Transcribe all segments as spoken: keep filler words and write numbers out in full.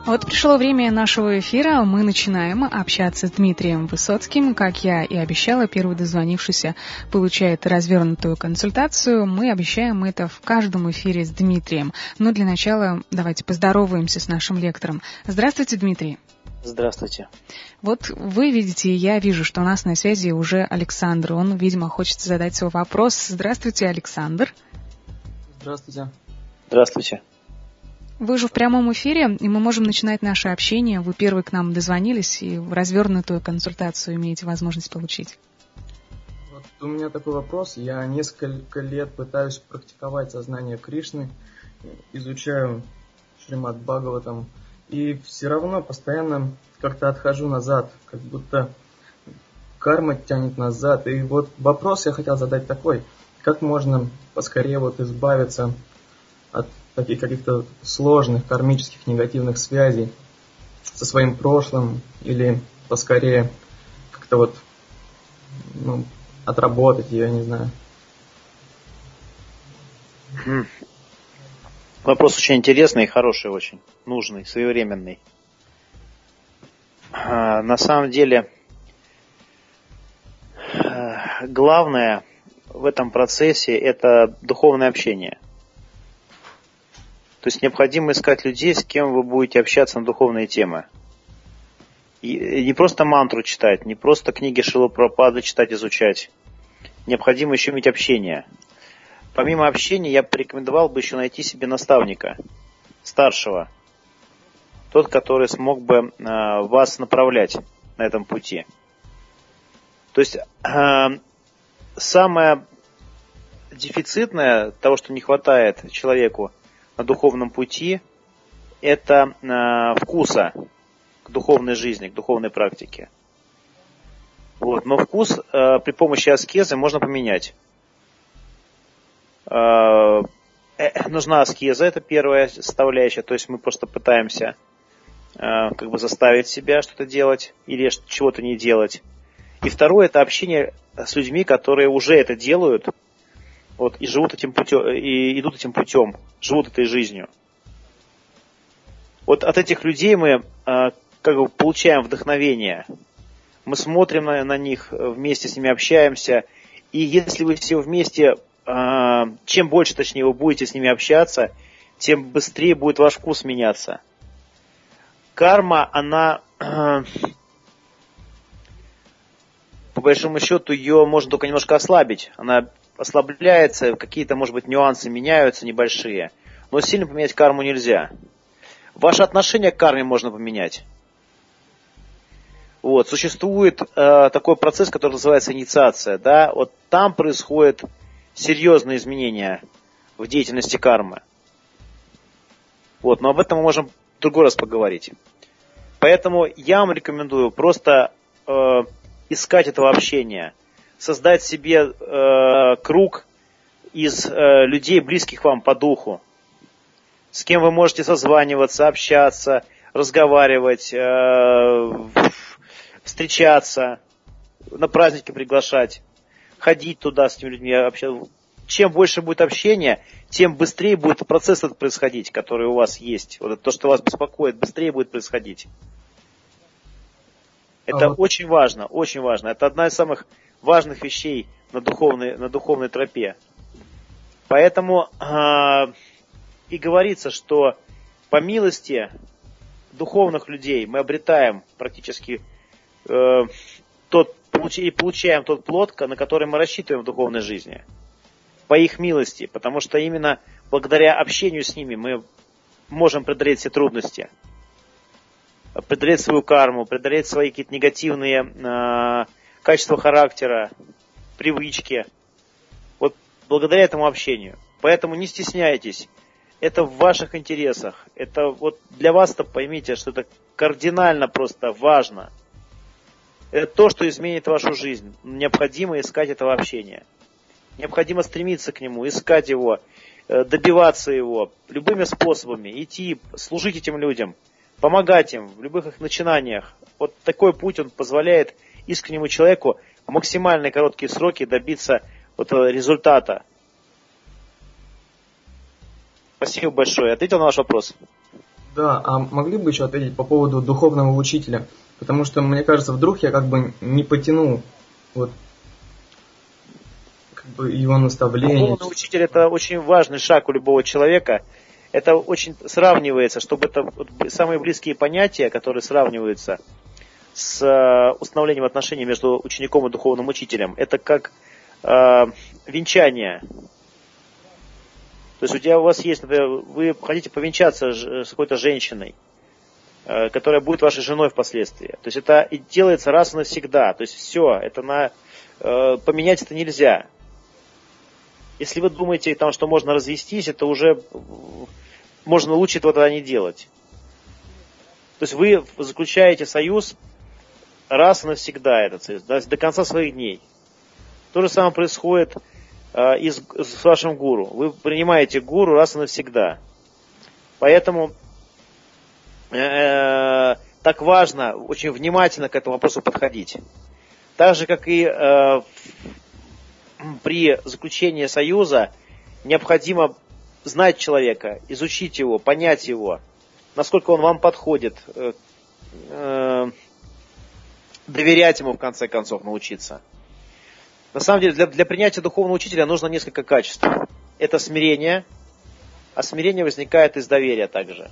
Вот пришло время нашего эфира. Мы начинаем общаться с Дмитрием Высоцким. Как я и обещала, первый дозвонившийся получает развернутую консультацию. Мы обещаем это в каждом эфире с Дмитрием. Но для начала давайте поздороваемся с нашим лектором. Здравствуйте, Дмитрий. Здравствуйте. Вот вы видите, я вижу, что у нас на связи уже Александр. Он, видимо, хочет задать свой вопрос. Здравствуйте, Александр. Здравствуйте. Здравствуйте. Вы же в прямом эфире, и мы можем начинать наше общение. Вы первый к нам дозвонились, и развернутую консультацию имеете возможность получить. Вот у меня такой вопрос. Я несколько лет пытаюсь практиковать сознание Кришны, изучаю Шримад Бхагаватам, и все равно постоянно как-то отхожу назад, как будто карма тянет назад. И вот вопрос я хотел задать такой. Как можно поскорее вот избавиться от таких каких-то сложных кармических негативных связей со своим прошлым, или поскорее как-то вот ну, отработать ее, я не знаю. Вопрос очень интересный и хороший очень, нужный, своевременный. На самом деле, главное в этом процессе это духовное общение. То есть необходимо искать людей, с кем вы будете общаться на духовные темы. И не просто мантру читать, не просто книги Шрилы Прабхупады читать, изучать. Необходимо еще иметь общение. Помимо общения, я порекомендовал бы еще найти себе наставника, старшего. Тот, который смог бы э, вас направлять на этом пути. То есть э, самое дефицитное, того, что не хватает человеку на духовном пути, это э, вкуса к духовной жизни, к духовной практике. Вот. Но вкус э, при помощи аскезы можно поменять. Э, э, нужна аскеза, это первая составляющая, то есть мы просто пытаемся э, как бы заставить себя что-то делать или чего-то не делать. И второе, это общение с людьми, которые уже это делают, вот, и живут этим путем, и идут этим путем, живут этой жизнью. Вот от этих людей мы э, как бы получаем вдохновение. Мы смотрим на, на них, вместе с ними общаемся. И если вы все вместе, э, чем больше, точнее, вы будете с ними общаться, тем быстрее будет ваш вкус меняться. Карма, она, э, по большому счету, ее можно только немножко ослабить. Она ослабляется, какие-то, может быть, нюансы меняются небольшие, но сильно поменять карму нельзя. Ваше отношение к карме можно поменять. Вот, существует э, такой процесс, который называется инициация, да, вот там происходят серьезные изменения в деятельности кармы. Вот, но об этом мы можем в другой раз поговорить. Поэтому я вам рекомендую просто э, искать этого общения, создать себе э, круг из э, людей, близких вам по духу, с кем вы можете созваниваться, общаться, разговаривать, э, встречаться, на праздники приглашать, ходить туда с этими людьми, общаться. Чем больше будет общения, тем быстрее будет процесс этот происходить, который у вас есть. Вот это то, что вас беспокоит, быстрее будет происходить. Это а вот... очень важно, очень важно. Это одна из самых важных вещей на духовной, на духовной тропе. Поэтому э, и говорится, что по милости духовных людей мы обретаем практически э, тот, и получаем тот плод, на который мы рассчитываем в духовной жизни. По их милости, потому что именно благодаря общению с ними мы можем преодолеть все трудности, преодолеть свою карму, преодолеть свои какие-то негативные э, качества характера, привычки. Вот благодаря этому общению. Поэтому не стесняйтесь. Это в ваших интересах. Это вот для вас-то поймите, что это кардинально просто важно. Это то, что изменит вашу жизнь. Необходимо искать этого общения. Необходимо стремиться к нему, искать его, добиваться его любыми способами, идти, служить этим людям, помогать им в любых их начинаниях. Вот такой путь он позволяет искреннему человеку в максимально короткие сроки добиться вот результата. Спасибо большое. Ответил на ваш вопрос? Да, а могли бы еще ответить по поводу духовного учителя? Потому что, мне кажется, вдруг я как бы не потяну вот, как бы его наставление. Духовный учитель – это очень важный шаг у любого человека. Это очень сравнивается, чтобы это вот самые близкие понятия, которые сравниваются с установлением отношений между учеником и духовным учителем. Это как э, венчание. То есть у тебя у вас есть, например, вы хотите повенчаться с какой-то женщиной, э, которая будет вашей женой впоследствии. То есть это делается раз и навсегда. То есть все, это на, э, поменять это нельзя. Если вы думаете, там, что можно развестись, это уже можно лучше этого тогда не делать. То есть вы заключаете союз раз и навсегда, этот союз, до, до конца своих дней. То же самое происходит э, и с, с вашим гуру. Вы принимаете гуру раз и навсегда. Поэтому э, так важно очень внимательно к этому вопросу подходить. Так же, как и э, при заключении союза необходимо знать человека, изучить его, понять его, насколько он вам подходит, э, э, доверять ему в конце концов научиться. На самом деле для, для принятия духовного учителя нужно несколько качеств. Это смирение, а смирение возникает из доверия также.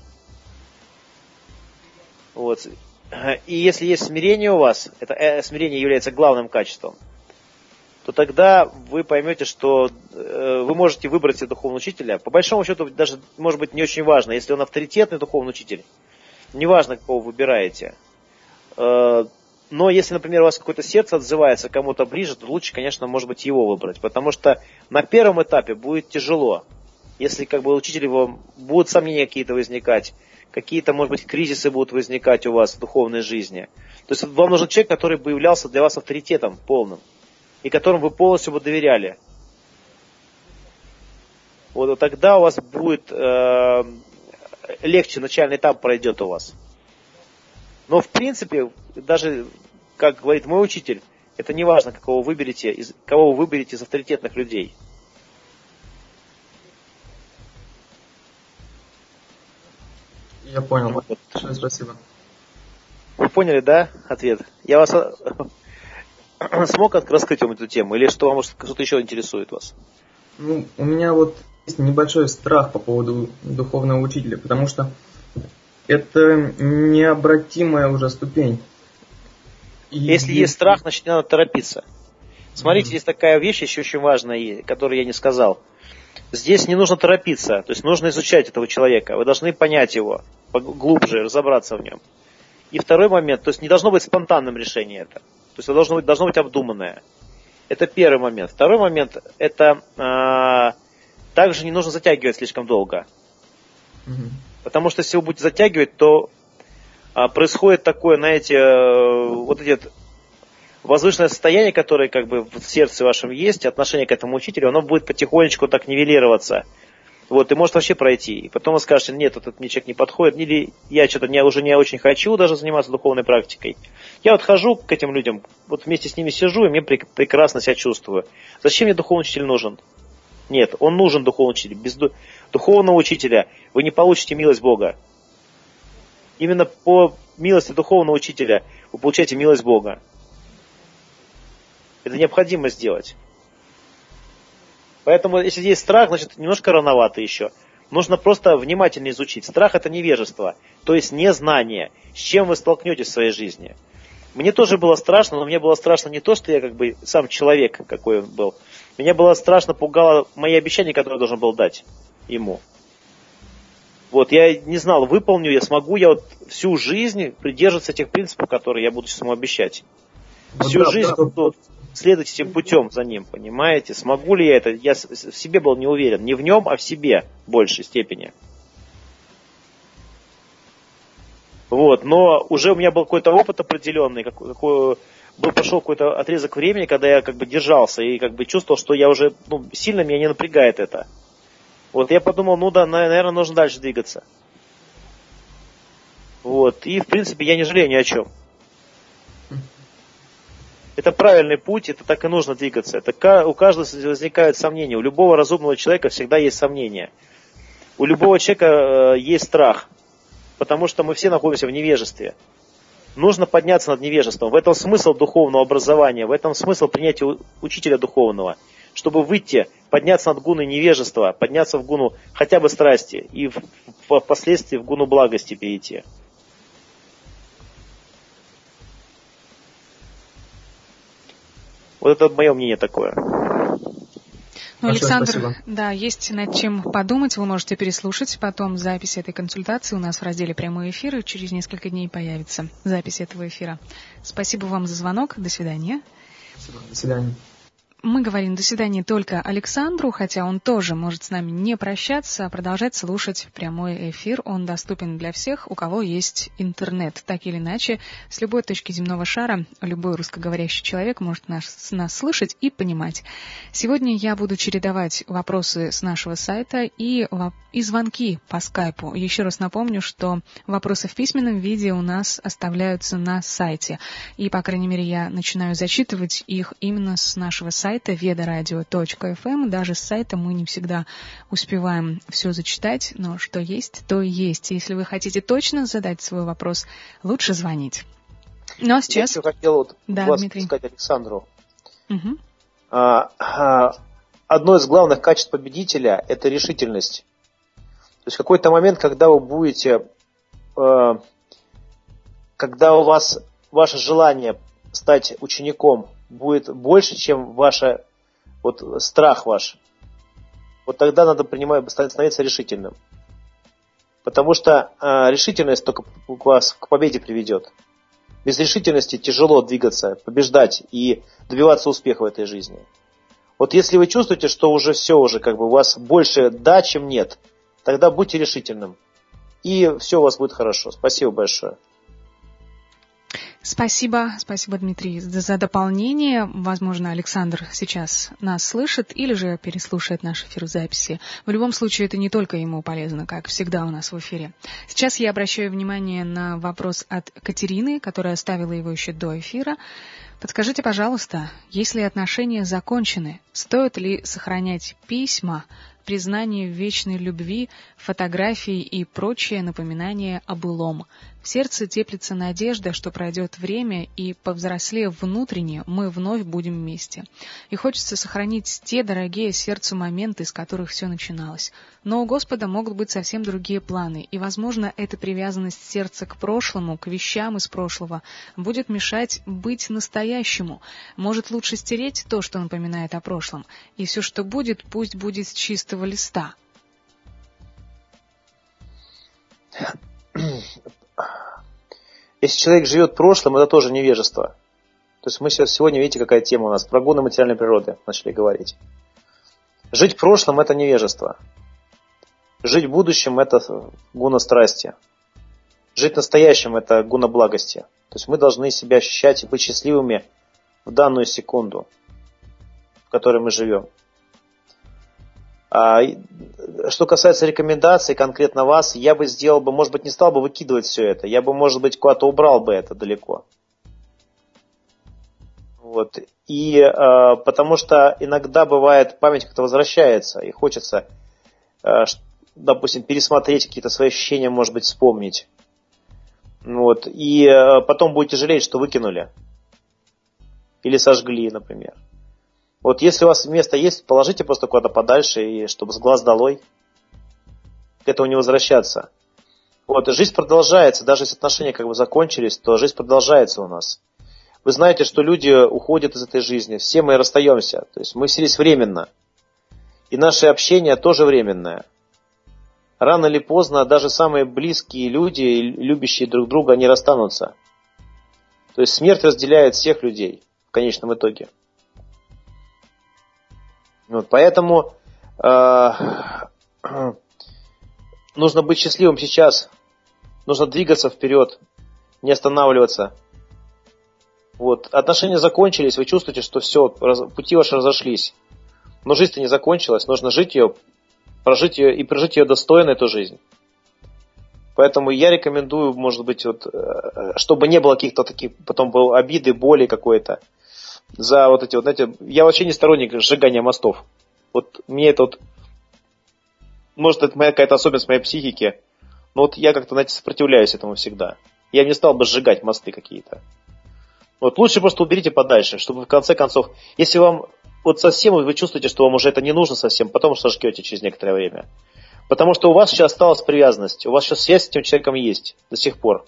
Вот. И если есть смирение у вас, это э, смирение является главным качеством, то тогда вы поймете, что э, вы можете выбрать себе духовного учителя. По большому счету, даже, может быть, не очень важно, если он авторитетный духовный учитель, неважно, какого выбираете. Э, но если, например, у вас какое-то сердце отзывается кому-то ближе, то лучше, конечно, может быть, его выбрать. Потому что на первом этапе будет тяжело. Если как бы учитель его, будут сомнения какие-то возникать, какие-то, может быть, кризисы будут возникать у вас в духовной жизни. То есть вам нужен человек, который бы являлся для вас авторитетом полным, и которым вы полностью бы доверяли. Вот, вот тогда у вас будет э, легче, начальный этап пройдет у вас. Но в принципе, даже, как говорит мой учитель, это не важно, кого вы выберете, из, кого вы выберете из авторитетных людей. Я понял. Вот. Большое спасибо. Вы поняли, да, ответ? Я вас смог раскрыть вам эту тему, или что, может, что-то еще интересует вас? Ну, у меня вот есть небольшой страх по поводу духовного учителя, потому что это необратимая уже ступень. И если есть... есть страх, значит, не надо торопиться. Смотрите, mm-hmm. есть такая вещь еще очень важная, которую я не сказал. Здесь не нужно торопиться, то есть нужно изучать этого человека. Вы должны понять его, глубже разобраться в нем. И второй момент, то есть не должно быть спонтанным решение это. То есть это должно быть, должно быть обдуманное. Это первый момент. Второй момент, это э, также не нужно затягивать слишком долго. Mm-hmm. Потому что если вы будете затягивать, то э, происходит такое, знаете, э, вот эти возвышенное состояние, которое как бы в сердце вашем есть, отношение к этому учителю, оно будет потихонечку так нивелироваться. Вот, и может вообще пройти. И потом вы скажете, нет, этот мне человек не подходит, или я что-то не, уже не очень хочу даже заниматься духовной практикой. Я вот хожу к этим людям, вот вместе с ними сижу, и мне прекрасно себя чувствую. Зачем мне духовный учитель нужен? Нет, он нужен, духовный учитель. Без духовного учителя вы не получите милость Бога. Именно по милости духовного учителя вы получаете милость Бога. Это необходимо сделать. Поэтому, если есть страх, значит, немножко рановато еще. Нужно просто внимательно изучить. Страх – это невежество, то есть незнание, с чем вы столкнетесь в своей жизни. Мне тоже было страшно, но мне было страшно не то, что я как бы сам человек, какой он был. Меня было страшно, пугало мои обещания, которые я должен был дать ему. Вот, я не знал, выполню я, смогу я вот всю жизнь придерживаться тех принципов, которые я буду ему обещать. Всю вот, жизнь да, да. следовать этим путем за ним, понимаете? Смогу ли я это? Я в себе был не уверен. Не в нем, а в себе в большей степени. Вот, но уже у меня был какой-то опыт определенный, какой, какой, был прошел какой-то отрезок времени, когда я как бы держался и как бы чувствовал, что я уже, ну, сильно меня не напрягает это. Вот, я подумал, ну да, наверное, нужно дальше двигаться. Вот, и в принципе я не жалею ни о чем. Это правильный путь, это так и нужно двигаться. Это у каждого возникают сомнения. У любого разумного человека всегда есть сомнения. У любого человека есть страх. потому что мы все находимся в невежестве. Нужно подняться над невежеством. В этом смысл духовного образования, в этом смысл принятия учителя духовного, чтобы выйти, подняться над гуной невежества, подняться в гуну хотя бы страсти и впоследствии в гуну благости перейти. Вот это мое мнение такое. Ну, Александр, спасибо. Да, есть над чем подумать. Вы можете переслушать потом запись этой консультации. У нас в разделе «Прямой эфир» и через несколько дней появится запись этого эфира. Спасибо вам за звонок. До свидания. Спасибо. До свидания. Мы говорим «до свидания» только Александру, хотя он тоже может с нами не прощаться, а продолжать слушать прямой эфир. Он доступен для всех, у кого есть интернет. Так или иначе, с любой точки земного шара любой русскоговорящий человек может нас, нас слышать и понимать. Сегодня я буду чередовать вопросы с нашего сайта и, и звонки по скайпу. Еще раз напомню, что вопросы в письменном виде у нас оставляются на сайте. И, по крайней мере, я начинаю зачитывать их именно с нашего сайта. Это веда радио точка эф эм. Даже с сайта мы не всегда успеваем все зачитать, но что есть, то и есть. Если вы хотите точно задать свой вопрос, лучше звонить. Ну а сейчас... Я еще хотел вот да, вас Дмитрий. сказать Александру. Угу. А, а, одно из главных качеств победителя – это решительность. То есть в какой-то момент, когда вы будете... Э, когда у вас ваше желание стать учеником будет больше, чем ваше, вот, страх ваш, вот тогда надо принимать, становиться решительным. Потому что э, решительность только вас к победе приведет. Без решительности тяжело двигаться, побеждать и добиваться успеха в этой жизни. Вот если вы чувствуете, что уже все, уже как бы у вас больше да, чем нет, тогда будьте решительным. И все у вас будет хорошо. Спасибо большое. Спасибо, спасибо, Дмитрий, за дополнение. Возможно, Александр сейчас нас слышит или же переслушает наш эфир в записи. В любом случае, это не только ему полезно, как всегда у нас в эфире. Сейчас я обращаю внимание на вопрос от Катерины, которая оставила его еще до эфира. Подскажите, пожалуйста, если отношения закончены, стоит ли сохранять письма, признание в вечной любви, фотографии и прочее напоминание о былом? В сердце теплится надежда, что пройдет время, и, повзрослев внутренне, мы вновь будем вместе. И хочется сохранить те дорогие сердцу моменты, с которых все начиналось. Но у Господа могут быть совсем другие планы, и, возможно, эта привязанность сердца к прошлому, к вещам из прошлого, будет мешать быть настоящему. Может, лучше стереть то, что напоминает о прошлом, и все, что будет, пусть будет с чистого листа. Если человек живет прошлым, это тоже невежество. То есть мы сейчас сегодня, видите, какая тема у нас, про гуны материальной природы начали говорить. Жить прошлым – это невежество. Жить будущим – это гуна страсти. Жить настоящим – это гуна благости. То есть мы должны себя ощущать и быть счастливыми в данную секунду, в которой мы живем. А что касается рекомендаций конкретно вас, я бы сделал бы, может быть, не стал бы выкидывать все это. Я бы, может быть, куда-то убрал бы это далеко. Вот. И э, потому что иногда бывает, память как-то возвращается, и хочется, э, допустим, пересмотреть какие-то свои ощущения, может быть, вспомнить. Вот. И э, потом будете жалеть, что выкинули. Или сожгли, например. Вот если у вас место есть, положите просто куда-то подальше, и чтобы с глаз долой, к этому не возвращаться. Вот, жизнь продолжается, даже если отношения как бы закончились, то жизнь продолжается у нас. Вы знаете, что люди уходят из этой жизни, все мы расстаемся, то есть мы вселись временно. И наше общение тоже временное. Рано или поздно даже самые близкие люди, любящие друг друга, они расстанутся. То есть смерть разделяет всех людей в конечном итоге. Вот, поэтому э, нужно быть счастливым сейчас, нужно двигаться вперед, не останавливаться. Вот, отношения закончились, вы чувствуете, что все, пути ваши разошлись. Но жизнь-то не закончилась, нужно жить ее, прожить ее и прожить ее достойно, эту жизнь. Поэтому я рекомендую, может быть, вот, чтобы не было каких-то таких, потом было обиды, боли какой-то. За вот эти вот, знаете, я вообще не сторонник сжигания мостов. Вот мне это вот, может, это моя какая-то особенность моей психики, Но вот я как-то, знаете, сопротивляюсь этому всегда. Я не стал бы сжигать мосты какие-то. Вот лучше просто уберите подальше, чтобы в конце концов, если вам вот совсем вы чувствуете, что вам уже это не нужно совсем, потом сожгете через некоторое время. Потому что у вас сейчас осталась привязанность, у вас сейчас связь с этим человеком есть до сих пор.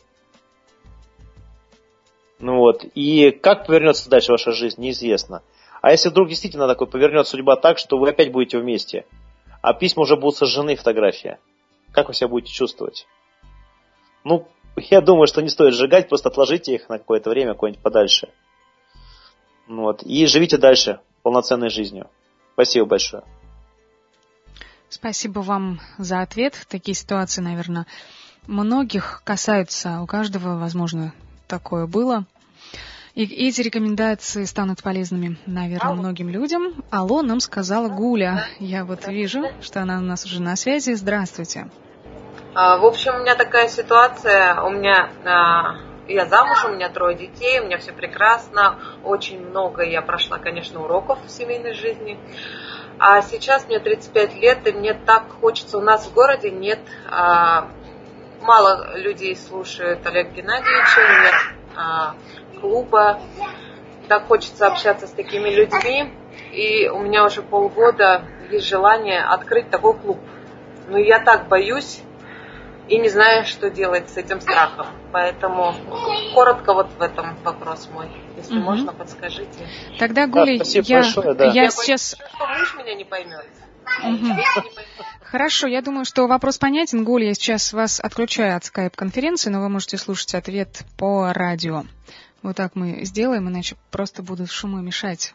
Ну вот. И как повернется дальше ваша жизнь, неизвестно. А если вдруг действительно такой повернет судьба так, что вы опять будете вместе, а письма уже будут сожжены, фотография, как вы себя будете чувствовать? Ну, я думаю, что не стоит сжигать, просто отложите их на какое-то время куда-нибудь подальше. Ну вот. И живите дальше полноценной жизнью. Спасибо большое. Спасибо вам за ответ. Такие ситуации, наверное, многих касаются. У каждого, возможно, такое было. И эти рекомендации станут полезными, наверное, многим людям. Алло, нам сказала Гуля. Я вот вижу, что она у нас уже на связи. Здравствуйте. В общем, у меня такая ситуация. У меня я замужем, у меня трое детей, у меня все прекрасно. Очень много я прошла, конечно, уроков в семейной жизни. А сейчас мне тридцать пять лет, и мне так хочется. У нас в городе нет, а, мало людей слушают Олега Геннадьевича, нет а, клуба. Так хочется общаться с такими людьми. И у меня уже полгода есть желание открыть такой клуб. Но я так боюсь и не знаю, что делать с этим страхом. Поэтому коротко вот в этом вопрос мой. Если угу. можно, подскажите. Тогда, Гуля, да, я, большое, да. я, я сейчас... Боюсь, что муж меня не поймет. Угу. Хорошо, я думаю, что вопрос понятен. Гуля, я сейчас вас отключаю от скайп-конференции, но вы можете слушать ответ по радио. Вот так мы сделаем, иначе просто будут шумы мешать.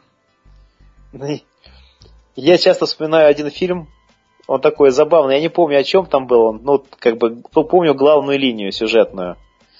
Я часто вспоминаю один фильм. Он такой забавный. Я не помню, о чем там был он. Ну, как бы, помню главную линию сюжетную.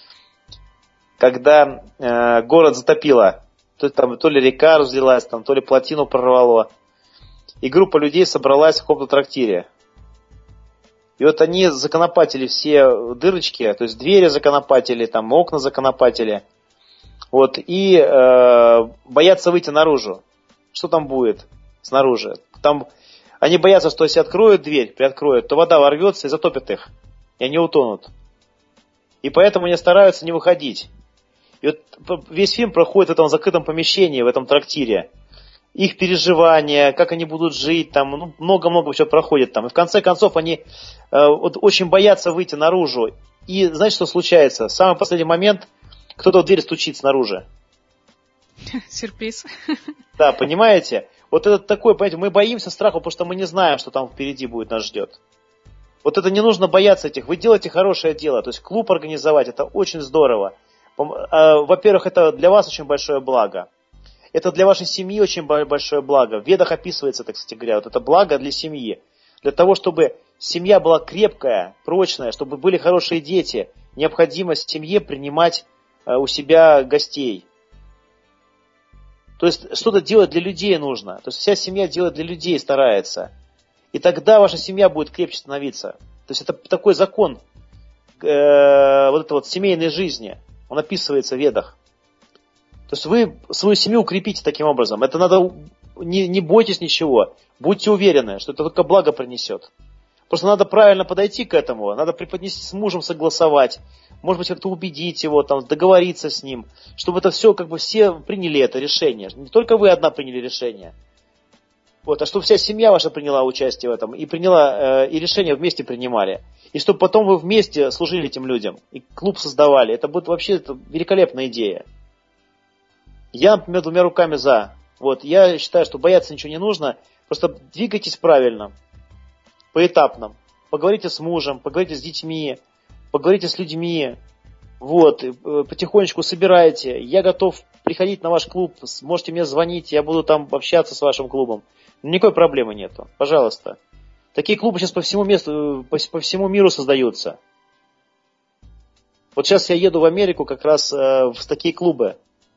Когда э, город затопило. То, там, то ли река разлилась, там, то ли плотину прорвало. И группа людей собралась в каком-то трактире. И вот они законопатили все дырочки, то есть двери законопатили, там, окна законопатили. Вот, и э, боятся выйти наружу. Что там будет снаружи? Там... Они боятся, что если откроют дверь, приоткроют, то вода ворвется и затопит их. И они утонут. И поэтому они стараются не выходить. И вот весь фильм проходит в этом закрытом помещении, в этом трактире. Их переживания, как они будут жить, там, ну, много-много чего проходит там. И в конце концов они э, вот, очень боятся выйти наружу. И знаете, что случается? В самый последний момент кто-то в дверь стучит снаружи. Сюрприз. Да, понимаете? Вот это такое, понимаете, мы боимся страха, потому что мы не знаем, что там впереди будет нас ждет. Вот это не нужно бояться этих. Вы делаете хорошее дело. То есть клуб организовать, это очень здорово. Во-первых, это для вас очень большое благо. Это для вашей семьи очень большое благо. В Ведах описывается, так кстати говоря, вот это благо для семьи. Для того, чтобы семья была крепкая, прочная, чтобы были хорошие дети, необходимо семье принимать у себя гостей. То есть что-то делать для людей нужно. То есть вся семья делает для людей, старается. И тогда ваша семья будет крепче становиться. То есть это такой закон э, вот этой вот семейной жизни. Он описывается в Ведах. То есть вы свою семью укрепите таким образом. Это надо, не, не бойтесь ничего. Будьте уверены, что это только благо принесет. Просто надо правильно подойти к этому. Надо преподнести с мужем, согласовать. Может быть, как-то убедить его, там, договориться с ним. Чтобы это все, как бы все приняли это решение. Не только вы одна приняли решение. Вот, а чтобы вся семья ваша приняла участие в этом. И приняла, э, и решения вместе принимали. И чтобы потом вы вместе служили этим людям. И клуб создавали. Это будет вообще это великолепная идея. Я, например, двумя руками за. Вот, я считаю, что бояться ничего не нужно. Просто двигайтесь правильно. Поэтапно. Поговорите с мужем, поговорите с детьми, поговорите с людьми. Вот, потихонечку собирайте. Я готов приходить на ваш клуб, можете мне звонить, я буду там общаться с вашим клубом. Никакой проблемы нету. Пожалуйста. Такие клубы сейчас по всему месту, по, по всему миру создаются. Вот сейчас я еду в Америку как раз э, в такие клубы.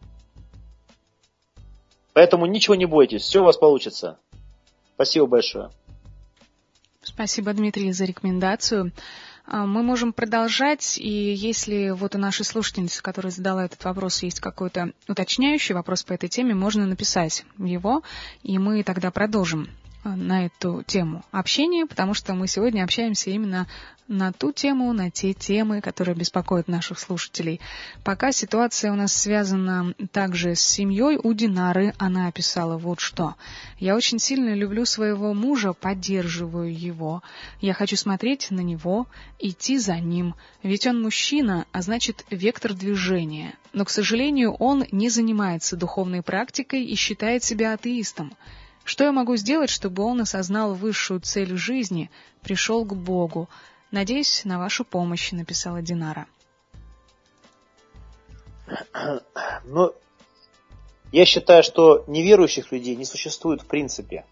Поэтому ничего не бойтесь, все у вас получится. Спасибо большое. Спасибо, Дмитрий, за рекомендацию. Мы можем продолжать, и если вот у нашей слушательницы, которая задала этот вопрос, есть какой-то уточняющий вопрос по этой теме, можно написать его, и мы тогда продолжим. на эту тему общения, потому что мы сегодня общаемся именно на ту тему, на те темы, которые беспокоят наших слушателей. Пока ситуация у нас связана также с семьей, у Динары она описала вот что. «Я очень сильно люблю своего мужа, поддерживаю его. Я хочу смотреть на него, идти за ним. Ведь он мужчина, а значит вектор движения. Но, к сожалению, он не занимается духовной практикой и считает себя атеистом. Что я могу сделать, чтобы он осознал высшую цель жизни, пришел к Богу? Надеюсь на вашу помощь», — написала Динара. Ну, я считаю, что неверующих людей не существует в принципе.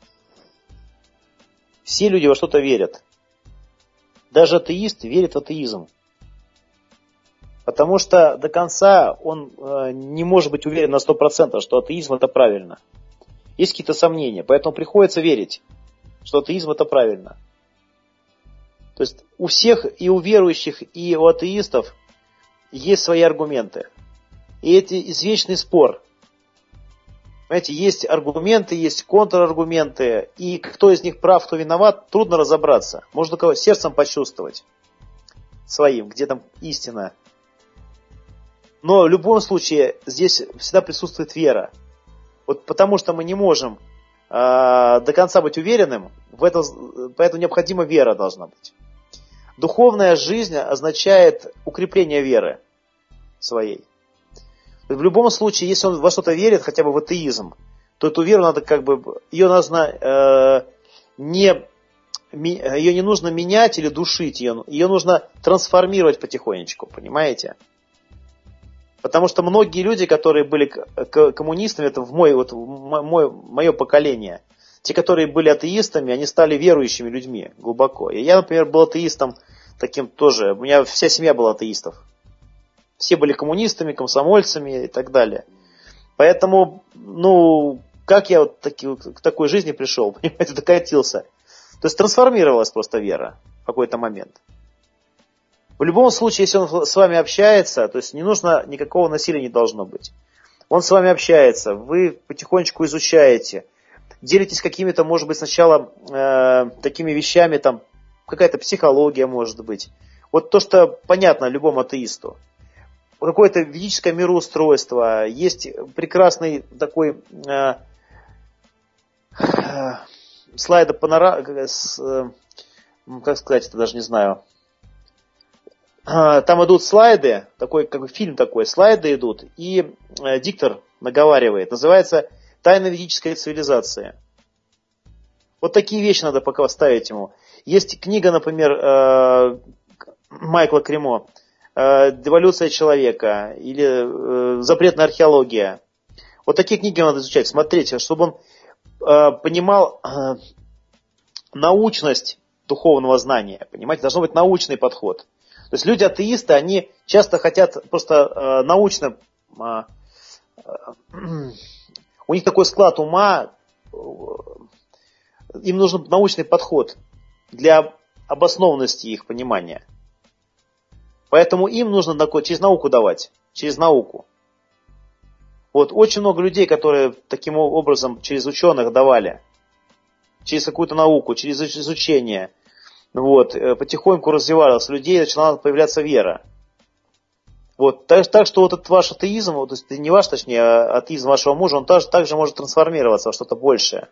Все люди во что-то верят. Даже атеист верит в атеизм. Потому что до конца он э, не может быть уверен на сто процентов, что атеизм это правильно. Есть какие-то сомнения, поэтому приходится верить, что атеизм это правильно. То есть у всех, и у верующих, и у атеистов есть свои аргументы. И это извечный спор. Понимаете, есть аргументы, есть контраргументы, и кто из них прав, кто виноват, трудно разобраться. Можно только сердцем почувствовать своим, где там истина. Но в любом случае здесь всегда присутствует вера. Вот потому что мы не можем э, до конца быть уверенным, в этом, поэтому необходима вера должна быть. Духовная жизнь означает укрепление веры своей. В любом случае, если он во что-то верит, хотя бы в атеизм, то эту веру надо как бы, ее нужно э, не, ее не нужно менять или душить, ее, ее нужно трансформировать потихонечку, понимаете? Потому что многие люди, которые были коммунистами, это в мой, вот, мой, мое поколение, те, которые были атеистами, они стали верующими людьми глубоко. И я, например, был атеистом таким тоже. У меня вся семья была атеистов. Все были коммунистами, комсомольцами и так далее. Поэтому, ну, как я вот таки, к такой жизни пришел, понимаете, докатился. То есть трансформировалась просто вера в какой-то момент. В любом случае, если он с вами общается, то есть не нужно, никакого насилия не должно быть. Он с вами общается, вы потихонечку изучаете, делитесь какими-то, может быть, сначала э, такими вещами, там, какая-то психология, может быть. Вот то, что понятно любому атеисту. Какое-то ведическое мироустройство, есть прекрасный такой э, э, слайдопанорама, э, э, как сказать, это даже не знаю. Там идут слайды, такой как бы фильм такой, слайды идут, и э, диктор наговаривает. Называется «Тайна ведической цивилизации». Вот такие вещи надо пока ставить ему. Есть книга, например, э, Майкла Кремо «Деволюция человека» или э, «Запретная археология». Вот такие книги надо изучать, смотреть, чтобы он э, понимал э, научность духовного знания. Понимаете, должен быть научный подход. То есть люди-атеисты, они часто хотят просто э, научно, э, э, у них такой склад ума, э, им нужен научный подход для обоснованности их понимания. Поэтому им нужно такой, через науку давать, через науку. Вот очень много людей, которые таким образом через ученых давали, через какую-то науку, через изучение. Вот, потихоньку развивалась, у людей начинала появляться вера. Вот, так, так что вот этот ваш атеизм, вот, то есть не ваш, точнее, а атеизм вашего мужа, он также, также может трансформироваться во что-то большее.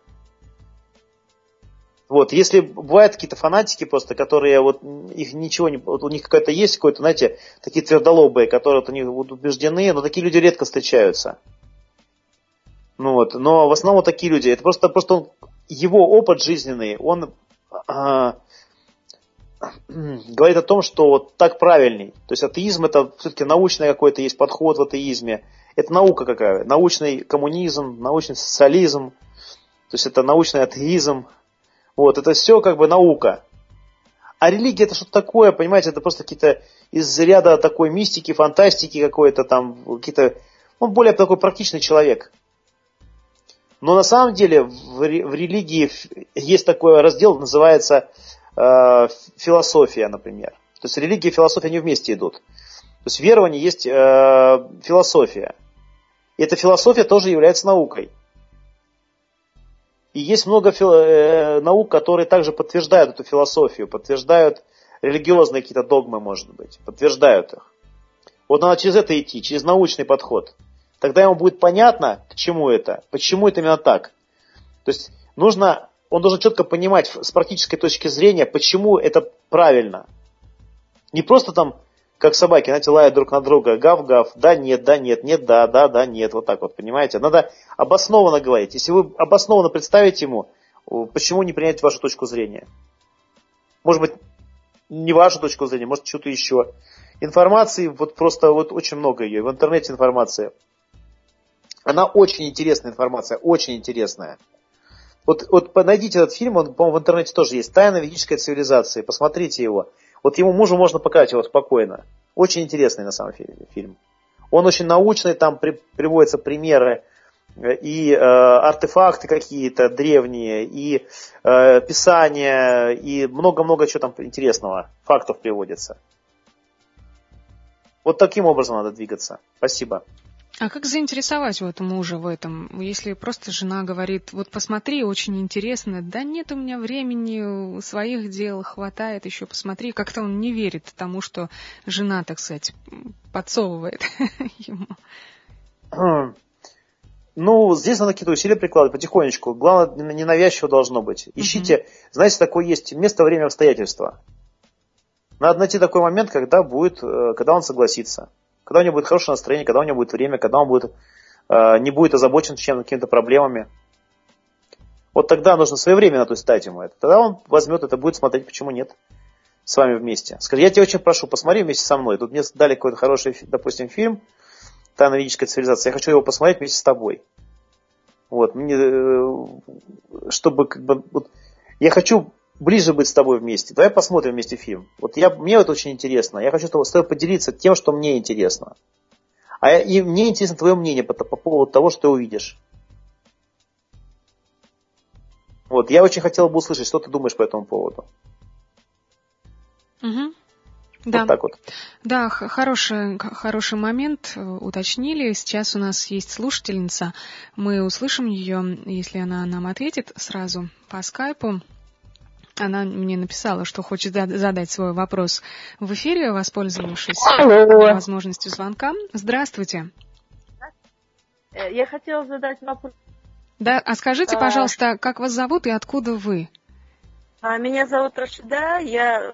Вот, если бывают какие-то фанатики просто, которые вот их ничего не, вот у них какая-то есть какой-то, знаете, такие твердолобые, которые вот, у них вот, убеждены, но такие люди редко встречаются. Ну вот, но в основном такие люди, это просто, просто он, его опыт жизненный, он а, говорит о том, что вот так правильней. То есть атеизм это все-таки научный какой-то есть подход в атеизме. Это наука какая? Научный коммунизм, научный социализм. То есть это научный атеизм. Вот, это все как бы наука. А религия это что-то такое, понимаете, это просто какие-то из ряда такой мистики, фантастики какой-то там, какие-то, он более такой практичный человек. Но на самом деле в религии есть такой раздел, называется э, философия, например. То есть религия и философия, они вместе идут. То есть верование есть э, философия. И эта философия тоже является наукой. И есть много фил... э, наук, которые также подтверждают эту философию, подтверждают религиозные какие-то догмы, может быть, подтверждают их. Вот надо через это идти, через научный подход. Тогда ему будет понятно, к чему это, почему это именно так. То есть нужно, он должен четко понимать с практической точки зрения, почему это правильно. Не просто там, как собаки, знаете, лают друг на друга, гав-гав, да, нет, да, нет, нет, да, да, да, нет, вот так вот, понимаете. Надо обоснованно говорить. Если вы обоснованно представите ему, почему не принять вашу точку зрения. Может быть, не вашу точку зрения, может, что-то еще. Информации, вот просто вот очень много ее, в интернете информация. Она очень интересная информация, очень интересная. Вот, вот найдите этот фильм, он, по-моему, в интернете тоже есть. «Тайна ведической цивилизации», посмотрите его. Вот ему мужу можно показать его спокойно. Очень интересный на самом деле фильм. Он очень научный, там при, приводятся примеры и э, артефакты какие-то древние, и э, писания, и много-много чего там интересного, фактов приводится. Вот таким образом надо двигаться. Спасибо. А как заинтересовать вот мужа в этом? Если просто жена говорит, вот посмотри, очень интересно, да нет у меня времени, своих дел хватает, еще посмотри. Как-то он не верит тому, что жена, так сказать, подсовывает ему. Ну, здесь надо какие-то усилия прикладывать потихонечку. Главное, ненавязчиво должно быть. Ищите, uh-huh. знаете, такое есть место, время, обстоятельства. Надо найти такой момент, когда будет, когда он согласится. Когда у него будет хорошее настроение, когда у него будет время, когда он будет, э, не будет озабочен чем-то, какими-то проблемами. Вот тогда нужно своевременно то есть, дать ему это. Тогда он возьмет это, будет смотреть, почему нет, с вами вместе. Скажи, я тебя очень прошу, посмотри вместе со мной. Тут мне дали какой-то хороший, допустим, фильм «Тайна ведической цивилизации». Я хочу его посмотреть вместе с тобой. Вот, мне, э, чтобы как бы... Вот, я хочу... ближе быть с тобой вместе. Давай посмотрим вместе фильм. Вот я, мне это очень интересно. Я хочу с тобой поделиться тем, что мне интересно. А я, и мне интересно твое мнение по, по поводу того, что ты увидишь. Вот, я очень хотел бы услышать, что ты думаешь по этому поводу. Угу. Вот да. так вот. Да, хороший, хороший момент, уточнили. Сейчас у нас есть слушательница. Мы услышим ее, если она нам ответит сразу по скайпу. Она мне написала, что хочет задать свой вопрос в эфире, воспользовавшись Алло. возможностью звонка. Здравствуйте. Я хотела задать вопрос. Да, а скажите, пожалуйста, как вас зовут и откуда вы? Меня зовут Рашида, я...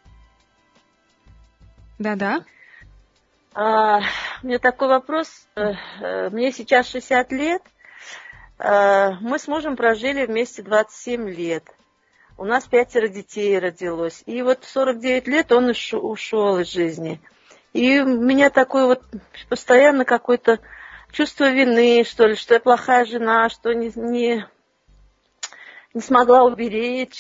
Да-да. А, у меня такой вопрос. Мне сейчас шестьдесят лет. Мы с мужем прожили вместе двадцать семь лет. У нас пятеро детей родилось. И вот в сорок девять лет он ушел из жизни. И у меня такое вот постоянно какое-то чувство вины, что ли, что я плохая жена, что не, не, не смогла уберечь.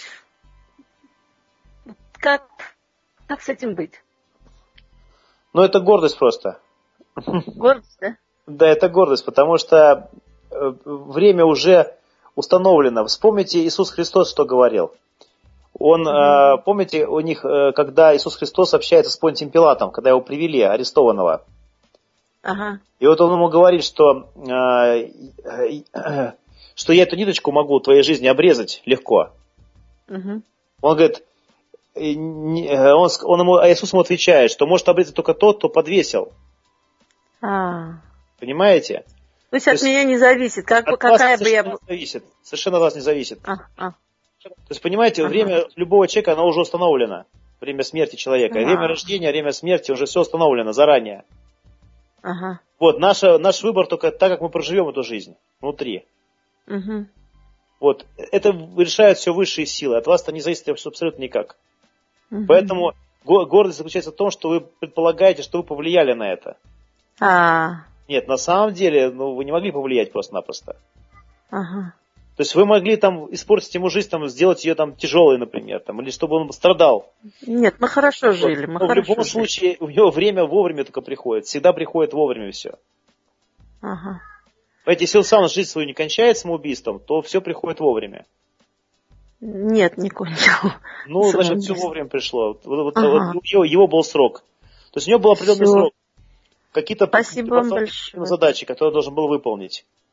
Как, как с этим быть? Ну, это гордость просто. Гордость, да? Да, это гордость, потому что время уже установлено. Вспомните Иисус Христос, что говорил. Он, mm-hmm. э, помните, у них, э, когда Иисус Христос общается с Понтием Пилатом, когда его привели, арестованного. Uh-huh. И вот он ему говорит, что, э, э, э, что я эту ниточку могу в твоей жизни обрезать легко. Uh-huh. Он говорит, э, не, он, он ему, а Иисус ему отвечает, что может обрезать только тот, кто подвесил. Uh-huh. Понимаете? То есть от меня не зависит, как, от какая вас бы я... Не зависит, совершенно от вас не зависит. Uh-huh. То есть, понимаете, ага. время любого человека, оно уже установлено. Время смерти человека. Ага. Время рождения, время смерти, уже все установлено заранее. Ага. Вот, наша, наш выбор только так, как мы проживем эту жизнь внутри. Угу. Вот, это решают все высшие силы. От вас-то не зависит абсолютно никак. Угу. Поэтому гордость заключается в том, что вы предполагаете, что вы повлияли на это. А. Нет, на самом деле, ну, вы не могли повлиять просто-напросто. Ага. То есть вы могли там испортить ему жизнь, там, сделать ее там тяжелой, например, там, или чтобы он страдал. Нет, мы хорошо жили. Мы Но хорошо в любом жили. случае у него время вовремя только приходит. Всегда приходит вовремя все. Ага. Понимаете, если он сам жизнь свою не кончает самоубийством, то все приходит вовремя. Нет, не кончил. Ну, значит, все вовремя пришло. Вот, вот, ага. вот его, его был срок. То есть у него был определенный все. срок. Какие-то задачи, которые он должен был выполнить.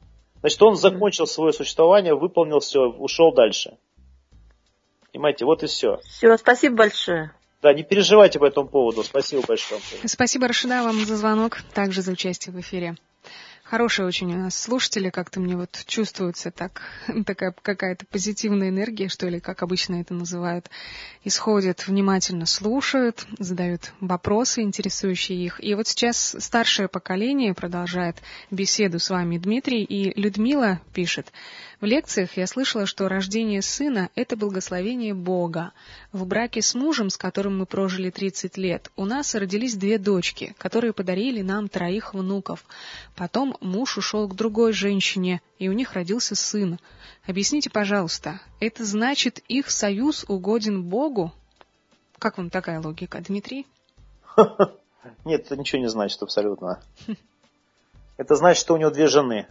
Значит, он закончил свое существование, выполнил все, ушел дальше. Понимаете, вот и все. Все, спасибо большое. Да, не переживайте по этому поводу. Спасибо большое. Спасибо, Рашида, вам за звонок, также за участие в эфире. Хорошие очень у нас слушатели, как-то мне вот чувствуется так, такая какая-то позитивная энергия, что ли, как обычно это называют, исходит, внимательно слушают, задают вопросы, интересующие их. И вот сейчас старшее поколение продолжает беседу с вами, Дмитрий, и Людмила пишет: в лекциях я слышала, что рождение сына – это благословение Бога. В браке с мужем, с которым мы прожили тридцать лет, у нас родились две дочки, которые подарили нам троих внуков. Потом муж ушел к другой женщине, и у них родился сын. Объясните, пожалуйста, это значит, их союз угоден Богу? Как вам такая логика, Дмитрий? Нет, это ничего не значит абсолютно. Это значит, что у него две жены.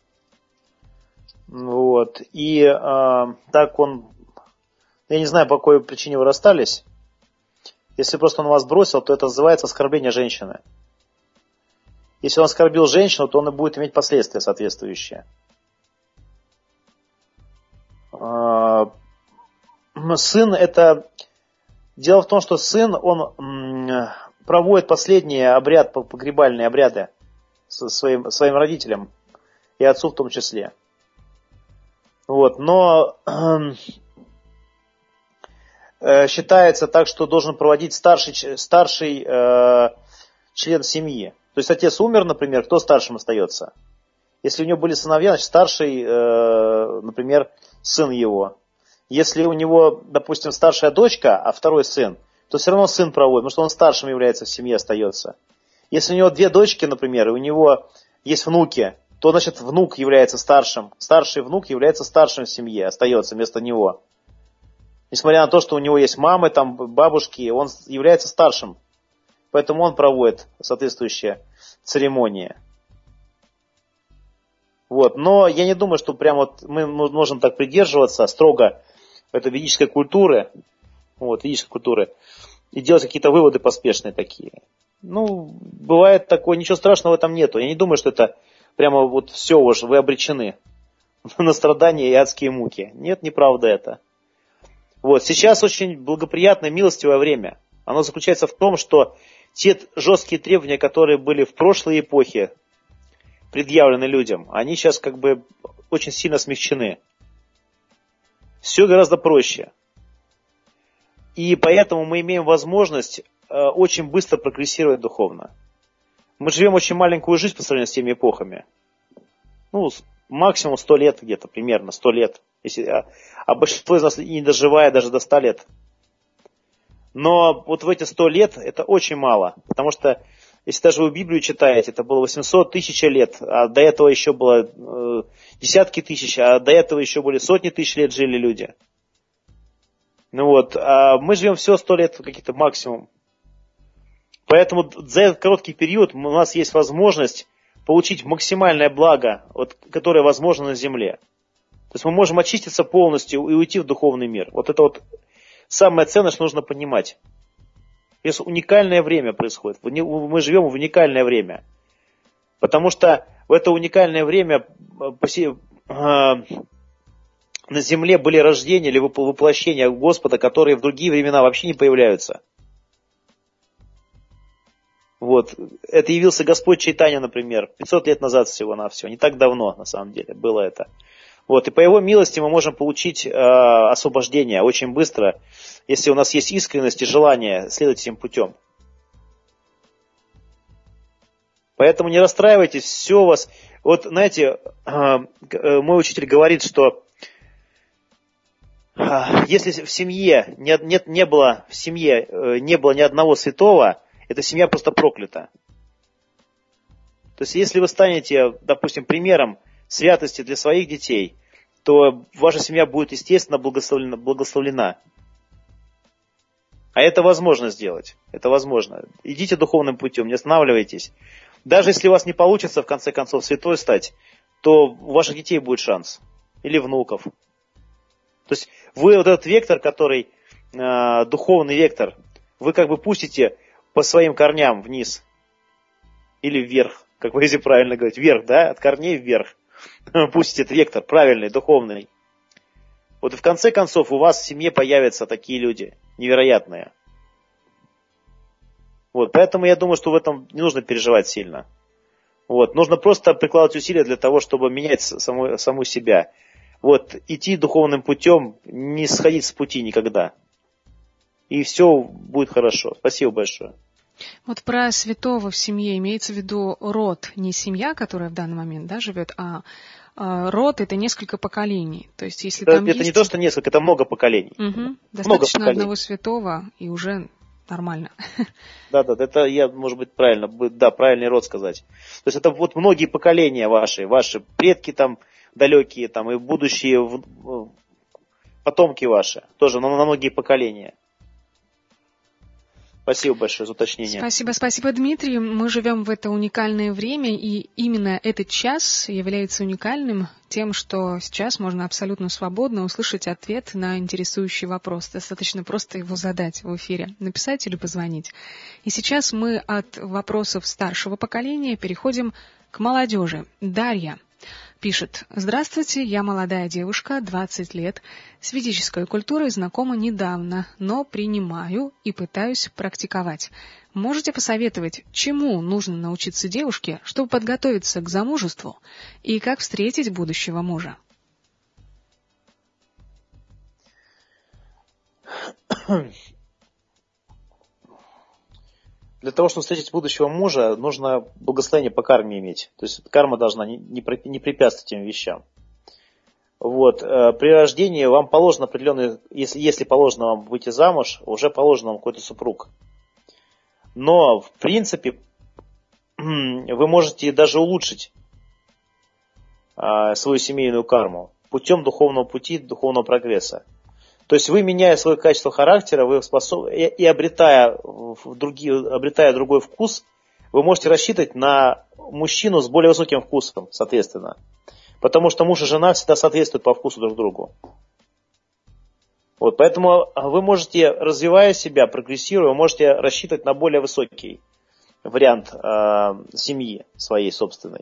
Вот. И э, так он... Я не знаю, по какой причине вы расстались. Если просто он вас бросил, то это называется оскорбление женщины. Если он оскорбил женщину, то он и будет иметь последствия соответствующие. Э, сын это... Дело в том, что сын, он м, проводит последний обряд, погребальные обряды со своим, своим родителям. И отцу в том числе. Вот, но э, считается так, что должен проводить старший, старший э, член семьи. То есть отец умер, например, кто старшим остается? Если у него были сыновья, значит старший, э, например, сын его. Если у него, допустим, старшая дочка, а второй сын, то все равно сын проводит, потому что он старшим является в семье, остается. Если у него две дочки, например, и у него есть внуки, то, значит, внук является старшим. Старший внук является старшим в семье, остается вместо него. Несмотря на то, что у него есть мамы, там, бабушки, он является старшим. Поэтому он проводит соответствующие церемонии. Вот. Но я не думаю, что прямо вот мы можем так придерживаться строго этой ведической культуры, вот, ведической культуры, и делать какие-то выводы поспешные такие. Ну, бывает такое, ничего страшного в этом нету. Я не думаю, что это прямо вот все уже, вы обречены на страдания и адские муки. Нет, неправда это. Вот, сейчас очень благоприятное, милостивое время. Оно заключается в том, что те жесткие требования, которые были в прошлой эпохе предъявлены людям, они сейчас как бы очень сильно смягчены. Все гораздо проще. И поэтому мы имеем возможность э, очень быстро прогрессировать духовно. Мы живем очень маленькую жизнь по сравнению с теми эпохами. Ну, максимум сто лет где-то, примерно сто лет. Если, а, а большинство из нас и не доживает даже до ста лет. Но вот в эти сто лет это очень мало. Потому что, если даже вы Библию читаете, это было восемьсот тысяч лет, а до этого еще было э, десятки тысяч, а до этого еще были сотни тысяч лет жили люди. Ну вот, а мы живем всего сто лет каких-то максимум. Поэтому за этот короткий период у нас есть возможность получить максимальное благо, вот, которое возможно на земле. То есть мы можем очиститься полностью и уйти в духовный мир. Вот это вот самое ценное, что нужно понимать. Здесь уникальное время происходит. Мы живем в уникальное время. Потому что в это уникальное время на земле были рождения или воплощения Господа, которые в другие времена вообще не появляются. Вот. Это явился Господь Чайтанья, например, пятьсот лет назад всего-навсего. Не так давно, на самом деле, было это. Вот. И по Его милости мы можем получить э, освобождение очень быстро, если у нас есть искренность и желание следовать этим путем. Поэтому не расстраивайтесь, все у вас... Вот, знаете, э, э, мой учитель говорит, что э, если в семье не, нет, не было, в семье э, не было ни одного святого, эта семья просто проклята. То есть, если вы станете, допустим, примером святости для своих детей, то ваша семья будет, естественно, благословлена. благословлена. А это возможно сделать. Это возможно. Идите духовным путем, не останавливайтесь. Даже если у вас не получится, в конце концов, святой стать, то у ваших детей будет шанс. Или внуков. То есть, вы вот этот вектор, который, э, духовный вектор, вы как бы пустите по своим корням вниз или вверх, как вы если правильно говорите, вверх, да, от корней вверх. пустите этот вектор правильный, духовный. Вот и в конце концов у вас в семье появятся такие люди невероятные. Вот, поэтому я думаю, что в этом не нужно переживать сильно. Вот, нужно просто прикладывать усилия для того, чтобы менять саму, саму себя. Вот, идти духовным путем, не сходить с пути никогда. И все будет хорошо. Спасибо большое. Вот про святого в семье имеется в виду род, не семья, которая в данный момент, да, живет, а, а род — это несколько поколений. То есть, если это там это есть... не то, что несколько, это много поколений. Угу. Достаточно много поколений. одного святого, и уже нормально. Да, да, это я, может быть, правильно, да, правильный род сказать. То есть это вот многие поколения ваши, ваши предки там далекие, там и будущие потомки ваши, тоже на, на многие поколения. Спасибо большое за уточнение. Спасибо, спасибо, Дмитрий. Мы живем в это уникальное время, и именно этот час является уникальным тем, что сейчас можно абсолютно свободно услышать ответ на интересующий вопрос. Достаточно просто его задать в эфире, написать или позвонить. И сейчас мы от вопросов старшего поколения переходим к молодежи. Дарья пишет: «Здравствуйте, я молодая девушка, двадцать лет, с ведической культурой знакома недавно, но принимаю и пытаюсь практиковать. Можете посоветовать, чему нужно научиться девушке, чтобы подготовиться к замужеству, и как встретить будущего мужа?» Для того, чтобы встретить будущего мужа, нужно благословение по карме иметь. То есть карма должна не, не, не препятствовать этим вещам. Вот. При рождении вам положено определенный, если, если положено вам выйти замуж, уже положено вам какой-то супруг. Но, в принципе, вы можете даже улучшить свою семейную карму путем духовного пути, духовного прогресса. То есть вы, меняя свое качество характера, вы способны, и, и обретая, другие, обретая другой вкус, вы можете рассчитывать на мужчину с более высоким вкусом, соответственно. Потому что муж и жена всегда соответствуют по вкусу друг другу. Вот, поэтому вы можете, развивая себя, прогрессируя, вы можете рассчитывать на более высокий вариант э, семьи своей собственной.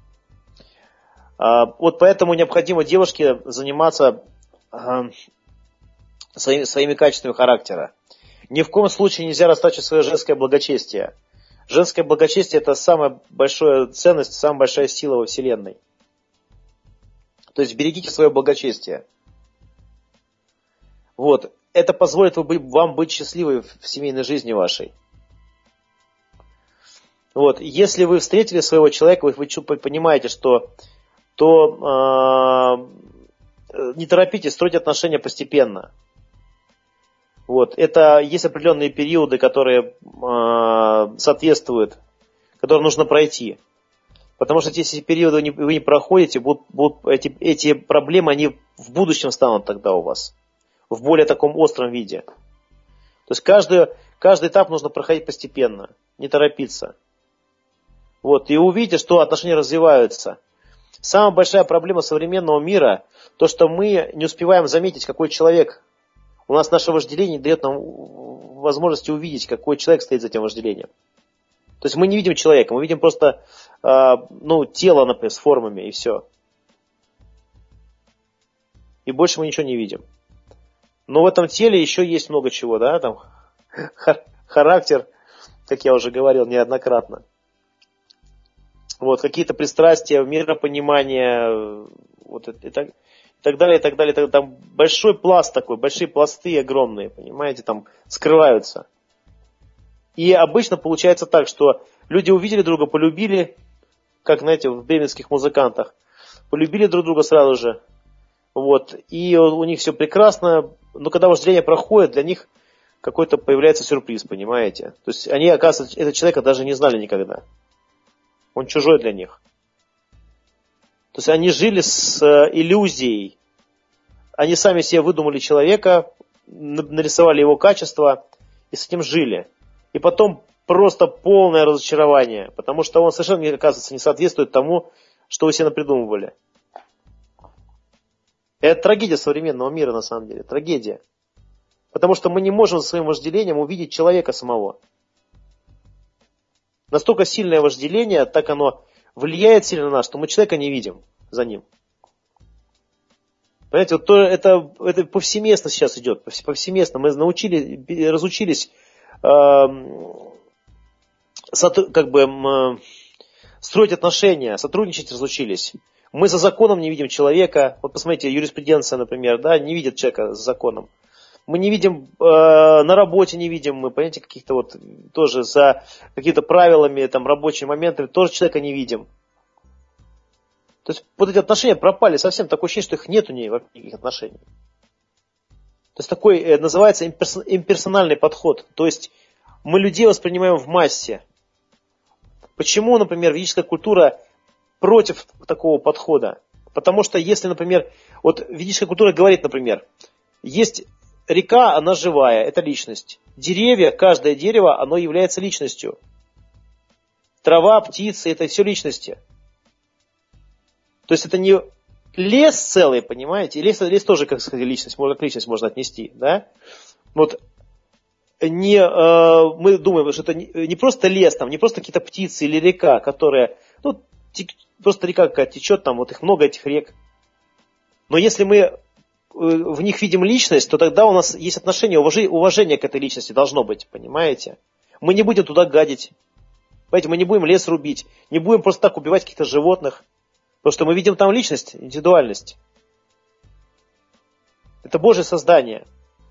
Э, вот поэтому необходимо девушке заниматься э, Своими, своими качествами характера. Ни в коем случае нельзя растачивать свое женское благочестие. Женское благочестие — это самая большая ценность, самая большая сила во Вселенной. То есть берегите свое благочестие. Вот. Это позволит вам быть счастливой в семейной жизни вашей. Вот. Если вы встретили своего человека, вы, вы понимаете, что то э, не торопитесь, стройте отношения постепенно. Вот. Это есть определенные периоды, которые э, соответствуют, которые нужно пройти. Потому что если эти периоды не, вы не проходите, будут, будут эти, эти проблемы, они в будущем станут тогда у вас. В более таком остром виде. То есть каждый, каждый этап нужно проходить постепенно, не торопиться. Вот. И увидите, что отношения развиваются. Самая большая проблема современного мира, то, что мы не успеваем заметить, какой человек. У нас наше вожделение дает нам возможность увидеть, какой человек стоит за этим вожделением. То есть мы не видим человека, мы видим просто э, ну, тело, например, с формами, и все. И больше мы ничего не видим. Но в этом теле еще есть много чего, да, там характер, как я уже говорил неоднократно. Вот, какие-то пристрастия, миропонимание, вот это, это и так далее, и так далее. Там большой пласт такой, большие пласты огромные, понимаете, там скрываются. И обычно получается так, что люди увидели друга, полюбили, как, знаете, в бременских музыкантах, полюбили друг друга сразу же, вот, и у них все прекрасно, но когда вожделение проходит, для них какой-то появляется сюрприз, понимаете. То есть они, оказывается, этого человека даже не знали никогда. Он чужой для них. То есть они жили с иллюзией. Они сами себе выдумали человека, нарисовали его качества и с этим жили. И потом просто полное разочарование, потому что он совершенно, оказывается, не соответствует тому, что вы себе напридумывали. Это трагедия современного мира, на самом деле. Трагедия. Потому что мы не можем своим вожделением увидеть человека самого. Настолько сильное вожделение, так оно влияет сильно на нас, что мы человека не видим. за ним. Понимаете, вот то, это, это повсеместно сейчас идет, повсеместно. Мы научились, разучились э, сотр, как бы, э, строить отношения, сотрудничать разучились. Мы за законом не видим человека. Вот посмотрите, юриспруденция, например, да, не видит человека за законом. Мы не видим, э, на работе не видим, мы, понимаете, каких-то вот, тоже за какими-то правилами, там, рабочими моментами, тоже человека не видим. То есть вот эти отношения пропали совсем, такое ощущение, что их нет у нее никаких отношений. То есть такой э, называется имперсональный подход. То есть мы людей воспринимаем в массе. Почему, например, ведическая культура против такого подхода? Потому что если, например, вот ведическая культура говорит, например, есть река, она живая, это личность. Деревья, каждое дерево, оно является личностью. Трава, птицы, это все личности. То есть это не лес целый, понимаете? Лес, лес тоже, как сказать, личность, можно, как личность можно отнести, да? Вот не, э, мы думаем, что это не, не просто лес, там, не просто какие-то птицы или река, которая, ну, тек, просто река какая-то течет, там, вот их много, этих рек. Но если мы в них видим личность, то тогда у нас есть отношение, уважение, уважение к этой личности должно быть, понимаете? Мы не будем туда гадить, понимаете, мы не будем лес рубить, не будем просто так убивать каких-то животных. Потому что мы видим там личность, индивидуальность. Это Божье создание.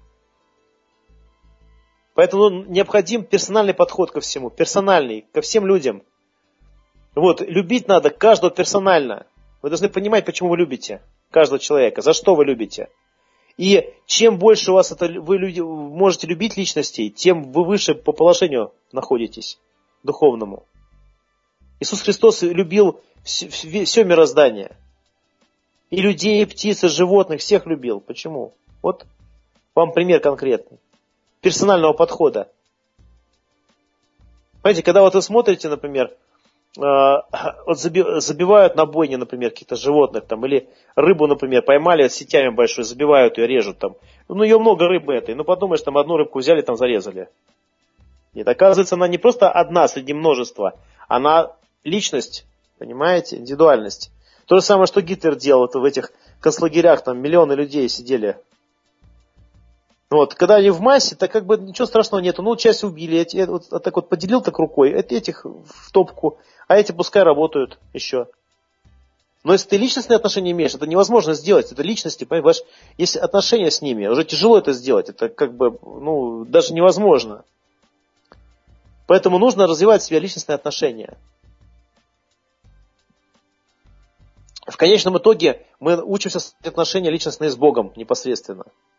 Поэтому необходим персональный подход ко всему. Персональный, ко всем людям. Вот, любить надо каждого персонально. Вы должны понимать, почему вы любите каждого человека, за что вы любите. И чем больше у вас это, вы люди, можете любить личностей, тем вы выше по положению находитесь духовному. Иисус Христос любил все, все мироздание. И людей, и птиц, и животных, всех любил. Почему? Вот вам пример конкретный. Персонального подхода. Понимаете, когда вот вы смотрите, например, вот забивают на бойне, например, каких-то животных, там, или рыбу, например, поймали сетями большой, забивают ее, режут там. Ну, ее много рыбы этой. Ну, подумаешь, там одну рыбку взяли, там зарезали. Нет, оказывается, она не просто одна среди множества, она личность, понимаете, индивидуальность. То же самое, что Гитлер делал в этих концлагерях, там миллионы людей сидели. Вот, когда они в массе, так как бы ничего страшного нету. Ну, часть убили, эти, вот, так вот поделил так рукой, этих в топку, а эти пускай работают еще. Но если ты личностные отношения имеешь, это невозможно сделать. Это личности, понимаешь, если отношения с ними, уже тяжело это сделать. Это как бы, ну, даже невозможно. Поэтому нужно развивать в себе личностные отношения. В конечном итоге мы учимся строить отношения личностные с Богом непосредственно.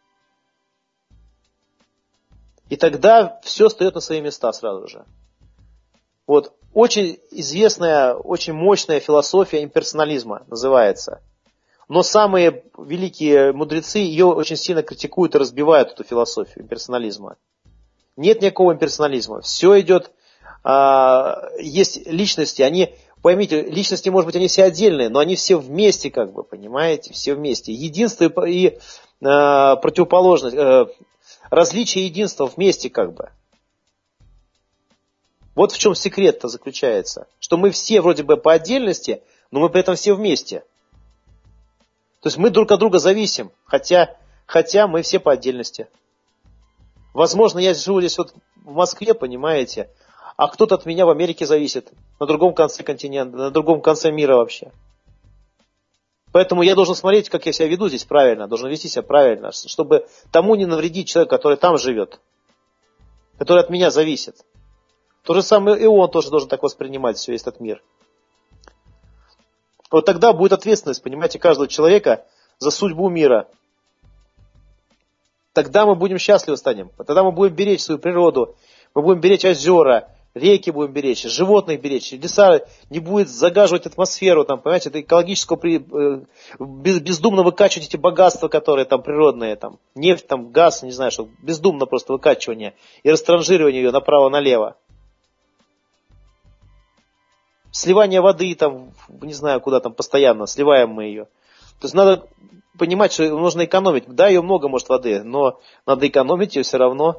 И тогда все встает на свои места сразу же. Вот. Очень известная, очень мощная философия имперсонализма называется. Но самые великие мудрецы ее очень сильно критикуют и разбивают, эту философию имперсонализма. Нет никакого имперсонализма. Все идет, а, есть личности, они, поймите, личности, может быть, они все отдельные, но они все вместе, как бы, понимаете, все вместе. Единство и, и а, противоположность, а, различие и единство вместе, как бы. Вот в чем секрет-то заключается. Что мы все вроде бы по отдельности, но мы при этом все вместе. То есть мы друг от друга зависим, хотя, хотя мы все по отдельности. Возможно, я живу здесь вот в Москве, понимаете, а кто-то от меня в Америке зависит, на другом конце континента, на другом конце мира вообще. Поэтому я должен смотреть, как я себя веду здесь правильно, должен вести себя правильно, чтобы тому не навредить человеку, который там живет, который от меня зависит. То же самое и он тоже должен так воспринимать все, весь этот мир. Вот тогда будет ответственность, понимаете, каждого человека за судьбу мира. Тогда мы будем счастливы станем. Тогда мы будем беречь свою природу, мы будем беречь озера, реки будем беречь, животных беречь, леса, не будет загаживать атмосферу, там, понимаете, это экологического, бездумно выкачивать эти богатства, которые там природные, там, нефть, там, газ, не знаю, что, бездумно просто выкачивание и растранжирование ее направо-налево. Сливание воды, там, не знаю, куда там постоянно, сливаем мы ее. То есть надо понимать, что нужно экономить. Да, ее много, может, воды, но надо экономить ее все равно.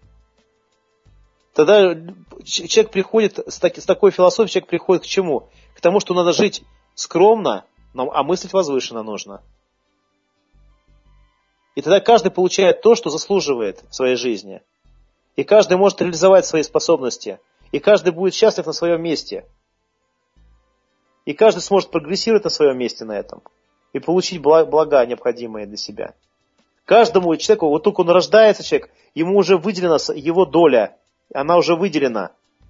Тогда человек приходит, с, таки, с такой философией человек приходит к чему? К тому, что надо жить скромно, Но, а мыслить возвышенно нужно. И тогда каждый получает то, что заслуживает в своей жизни. И каждый может реализовать свои способности. И каждый будет счастлив на своем месте. И каждый сможет прогрессировать на своем месте на этом. И получить блага, необходимые для себя. Каждому человеку, вот только он рождается, человек, ему уже выделена его доля. Она уже выделена.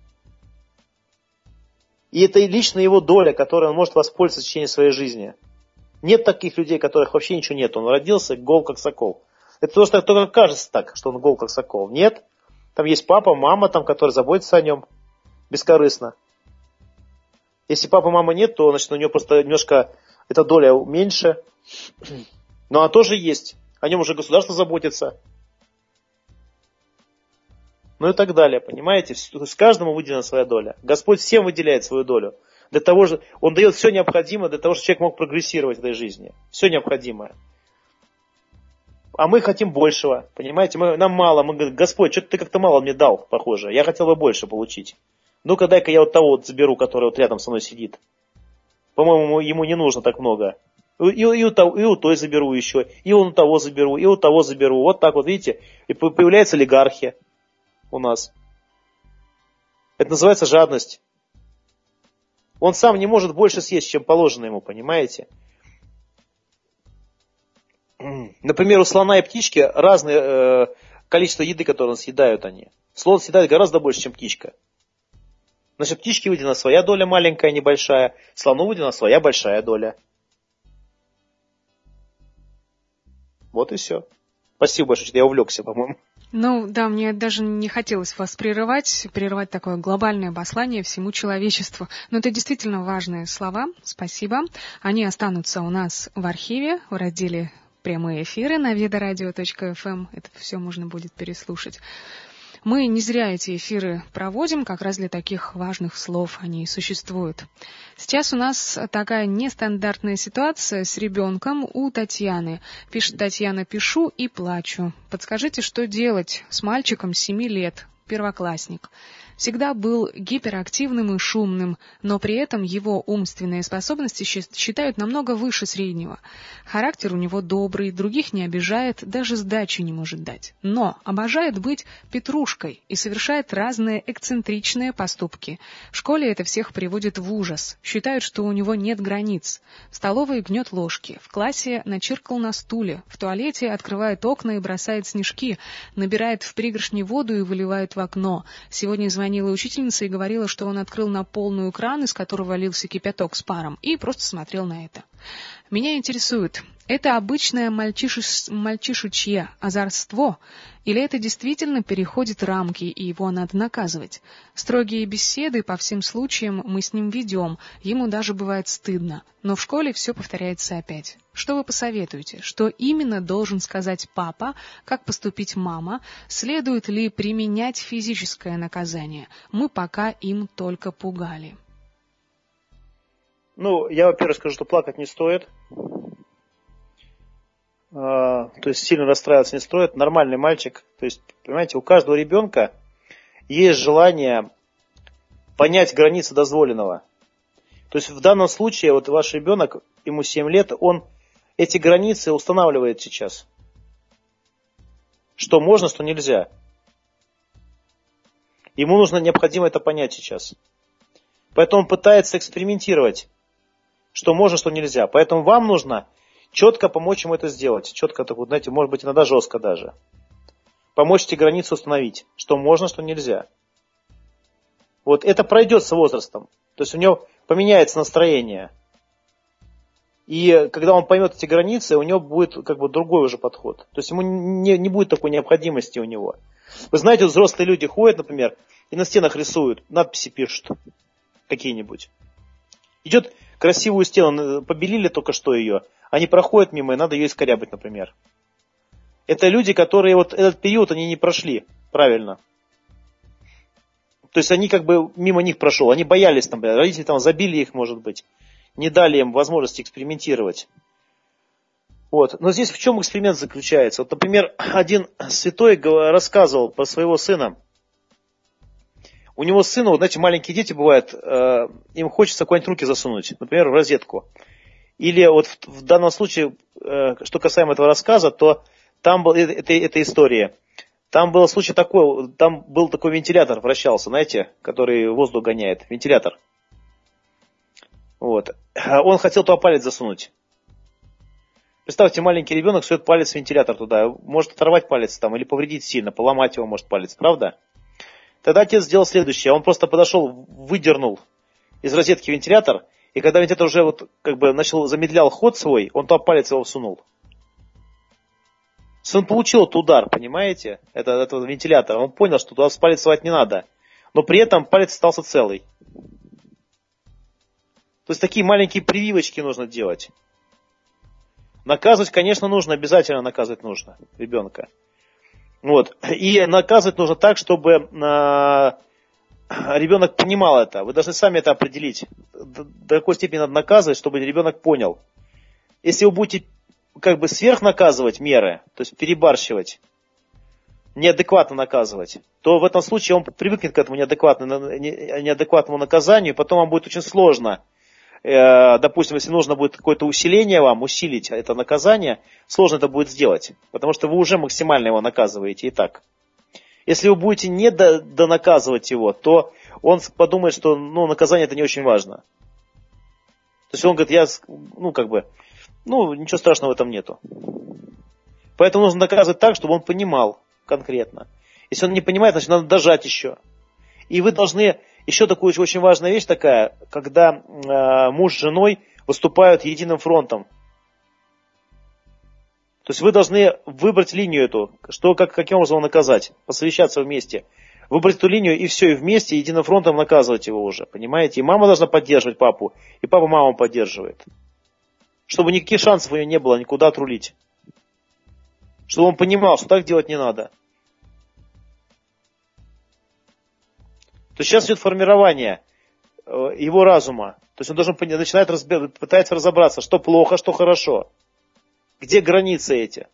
И это лично его доля, которой он может воспользоваться в течение своей жизни. Нет таких людей, которых вообще ничего нет. Он родился гол как сокол. Это то, что только кажется так, что он гол как сокол. Нет. Там есть папа, мама, там, которые заботятся о нем бескорыстно. Если папы, мамы нет, то значит, у него просто немножко эта доля меньше. Но она тоже есть. О нем уже государство заботится. Ну и так далее, понимаете? С каждому выделена своя доля. Господь всем выделяет свою долю. Для того же, Он дает все необходимое для того, чтобы человек мог прогрессировать в этой жизни. Все необходимое. А мы хотим большего, понимаете? Мы, нам мало. Мы говорим: Господь, что-то ты как-то мало мне дал, похоже. Я хотел бы больше получить. Ну-ка, дай-ка я вот того вот заберу, который вот рядом со мной сидит. По-моему, ему не нужно так много. И, и, и, у того, и у той заберу еще, и у того заберу, и у того заберу. Вот так вот, видите? И появляется олигархия у нас. Это называется жадность. Он сам не может больше съесть, чем положено ему, понимаете? Например, у слона и птички разное э, количество еды, которое съедают они. Слон съедает гораздо больше, чем птичка. Значит, птичке выделена своя доля маленькая, небольшая, слону выделена своя большая доля. Вот и все. Спасибо большое, что я увлекся, по-моему. Ну, да, мне даже не хотелось вас прерывать, прерывать такое глобальное послание всему человечеству. Но это действительно важные слова. Спасибо. Они останутся у нас в архиве, в разделе «Прямые эфиры» на видорадио точка эф эм. Это все можно будет переслушать. Мы не зря эти эфиры проводим, как раз для таких важных слов они и существуют. Сейчас у нас такая нестандартная ситуация с ребенком у Татьяны. Пишет Татьяна: «Пишу и плачу. Подскажите, что делать с мальчиком семи лет, первоклассник. Всегда был гиперактивным и шумным, но при этом его умственные способности считают намного выше среднего. Характер у него добрый, других не обижает, даже сдачи не может дать. Но обожает быть петрушкой и совершает разные эксцентричные поступки. В школе это всех приводит в ужас. Считают, что у него нет границ. В столовой гнет ложки, в классе начиркал на стуле, в туалете открывает окна и бросает снежки, набирает в пригоршни воду и выливает в окно. Сегодня звонит Звонила учительница и говорила, что он открыл на полную кран, из которого лился кипяток с паром, и просто смотрел на это. Меня интересует, это обычное мальчиш... мальчишечье озорство, или это действительно переходит рамки, и его надо наказывать? Строгие беседы по всем случаям мы с ним ведем, ему даже бывает стыдно, но в школе все повторяется опять. Что вы посоветуете? Что именно должен сказать папа? Как поступить мама? Следует ли применять физическое наказание? Мы пока им только пугали». Ну, я, во-первых, скажу, что плакать не стоит. А, то есть сильно расстраиваться не стоит. Нормальный мальчик. То есть, понимаете, у каждого ребенка есть желание понять границы дозволенного. То есть в данном случае вот ваш ребенок, ему семь лет, он эти границы устанавливает сейчас. Что можно, что нельзя. Ему нужно, необходимо это понять сейчас. Поэтому он пытается экспериментировать. Что можно, что нельзя. Поэтому вам нужно четко помочь ему это сделать. Четко, так вот, знаете, может быть, иногда жестко даже. Помочь эти границы установить. Что можно, что нельзя. Вот это пройдет с возрастом. То есть у него поменяется настроение. И когда он поймет эти границы, у него будет как бы другой уже подход. То есть ему не, не будет такой необходимости у него. Вы знаете, вот взрослые люди ходят, например, и на стенах рисуют, надписи пишут какие-нибудь. Идет красивую стену, побелили только что ее, они проходят мимо, и надо ее искорябать, например. Это люди, которые вот этот период они не прошли правильно. То есть они как бы мимо них прошел, они боялись, там, родители там забили их, может быть, не дали им возможности экспериментировать. Вот. Но здесь в чем эксперимент заключается? Вот, например, один святой рассказывал про своего сына. У него сыну, вот, знаете, маленькие дети бывают, э, им хочется куда-нибудь руки засунуть, например, в розетку. Или вот в, в данном случае, э, что касаемо этого рассказа, то там была эта, эта история. Там был случай такой, там был такой вентилятор, вращался, знаете, который воздух гоняет, вентилятор. Вот. Он хотел туда палец засунуть. Представьте, маленький ребенок сует палец в вентилятор туда, может оторвать палец там или повредить сильно, поломать его может палец, правда? Тогда отец сделал следующее, он просто подошел, выдернул из розетки вентилятор, и когда вентилятор уже вот как бы начал, замедлял ход свой, он туда палец его всунул. Он получил этот удар, понимаете, это, этого вентилятора. Он понял, что туда палец совать не надо. Но при этом палец остался целый. То есть такие маленькие прививочки нужно делать. Наказывать, конечно, нужно, обязательно наказывать нужно ребенка. Вот. И наказывать нужно так, чтобы э, ребенок понимал это. Вы должны сами это определить. До, до какой степени надо наказывать, чтобы ребенок понял. Если вы будете как бы сверхнаказывать меры, то есть перебарщивать, неадекватно наказывать, то в этом случае он привыкнет к этому неадекватному, неадекватному наказанию, и потом вам будет очень сложно. Допустим, если нужно будет какое-то усиление вам, усилить это наказание, сложно это будет сделать, потому что вы уже максимально его наказываете и так. Если вы будете не донаказывать его, то он подумает, что ну, наказание это не очень важно. То есть он говорит, я, ну как бы, ну, ничего страшного в этом нету. Поэтому нужно наказывать так, чтобы он понимал конкретно. Если он не понимает, значит, надо дожать еще. И вы должны, еще такую очень важная вещь такая, когда э, муж с женой выступают единым фронтом. То есть вы должны выбрать линию эту, что, как, каким образом его наказать, посовещаться вместе. Выбрать эту линию и все, и вместе единым фронтом наказывать его уже, понимаете? И мама должна поддерживать папу, и папа маму поддерживает. Чтобы никаких шансов у нее не было никуда отрулить. Чтобы он понимал, что так делать не надо. То есть сейчас идет формирование его разума. То есть он должен начинает разбираться, пытается разобраться, что плохо, что хорошо. Где границы эти.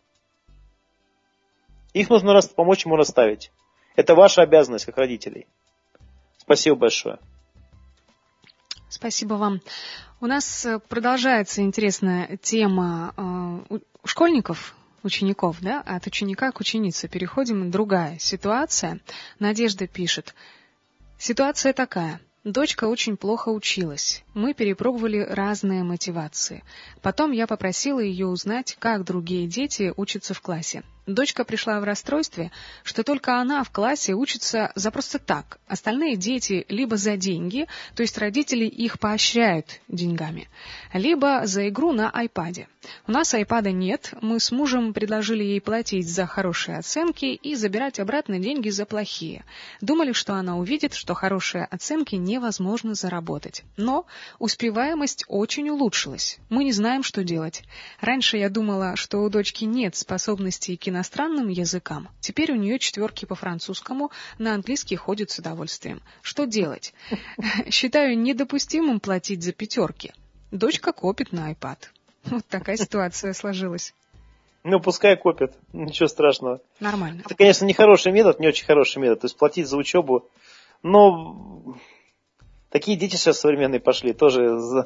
Их нужно помочь ему расставить. Это ваша обязанность, как родителей. Спасибо большое. Спасибо вам. У нас продолжается интересная тема э, школьников, учеников, да? От ученика к ученице переходим. Другая ситуация. Надежда пишет. Ситуация такая. Дочка очень плохо училась. Мы перепробовали разные мотивации. Потом я попросила ее узнать, как другие дети учатся в классе. Дочка пришла в расстройстве, что только она в классе учится за просто так. Остальные дети либо за деньги, то есть родители их поощряют деньгами, либо за игру на айпаде. У нас айпада нет, мы с мужем предложили ей платить за хорошие оценки и забирать обратно деньги за плохие. Думали, что она увидит, что хорошие оценки невозможно заработать. Но успеваемость очень улучшилась. Мы не знаем, что делать. Раньше я думала, что у дочки нет способностей к иностранным языкам. Теперь у нее четверки по французскому, на английский ходит с удовольствием. Что делать? Считаю недопустимым платить за пятерки. Дочка копит на iPad. Вот такая ситуация сложилась. Ну, пускай копит. Ничего страшного. Нормально. Это, конечно, не хороший метод, не очень хороший метод. То есть платить за учебу. Но такие дети сейчас современные пошли. Тоже за...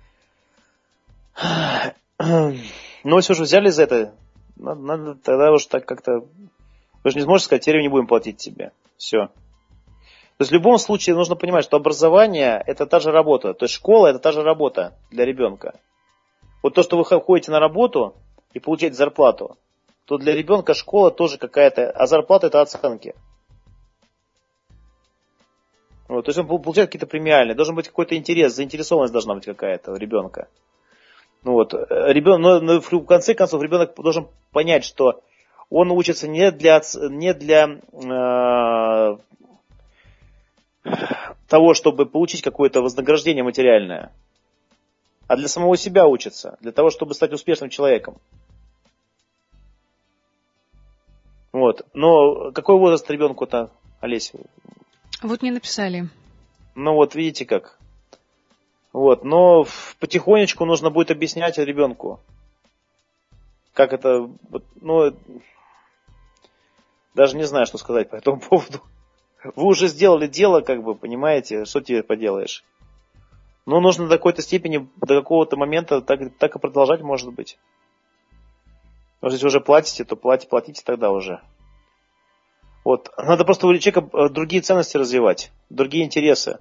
Ну, если уже взяли за это, надо, надо тогда уж так как-то... Вы же не сможете сказать, теперь не будем платить тебе. Все. То есть в любом случае нужно понимать, что образование – это та же работа. То есть школа – это та же работа для ребенка. Вот то, что вы ходите на работу и получаете зарплату, то для ребенка школа тоже какая-то, а зарплата – это оценки. Вот, то есть он получает какие-то премиальные, должен быть какой-то интерес, заинтересованность должна быть какая-то у ребенка. Ну вот, ребенок, но, но в конце концов ребенок должен понять, что он учится не для, не для э, того, чтобы получить какое-то вознаграждение материальное, а для самого себя учится, для того, чтобы стать успешным человеком. Вот. Но какой возраст ребенку-то, Олесь? Вот не написали. Ну вот, видите как. Вот, но потихонечку нужно будет объяснять ребенку, как это, ну, даже не знаю, что сказать по этому поводу. Вы уже сделали дело, как бы, понимаете, что тебе поделаешь. Но нужно до какой-то степени, до какого-то момента так, так и продолжать, может быть. Может, если уже платите, то платите, платите тогда уже. Вот. Надо просто у человека другие ценности развивать, другие интересы.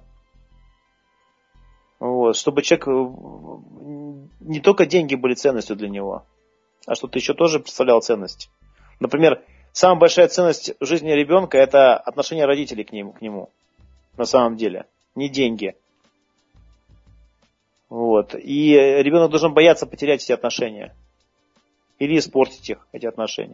Вот. Чтобы человек не только деньги были ценностью для него, а что-то еще тоже представлял ценность. Например, самая большая ценность в жизни ребенка – это отношение родителей к нему, к нему. На самом деле. Не деньги. Вот. И ребенок должен бояться потерять эти отношения. Или испортить их, эти отношения.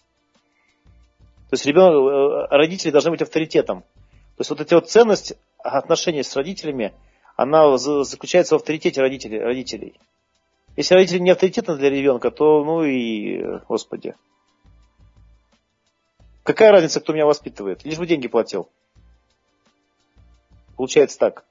То есть ребенок, родители должны быть авторитетом. То есть вот эта вот ценность отношений с родителями, она заключается в авторитете родителей. родителей. Если родители не авторитетны для ребенка, то ну и, господи. Какая разница, кто меня воспитывает? Лишь бы деньги платил. Получается так.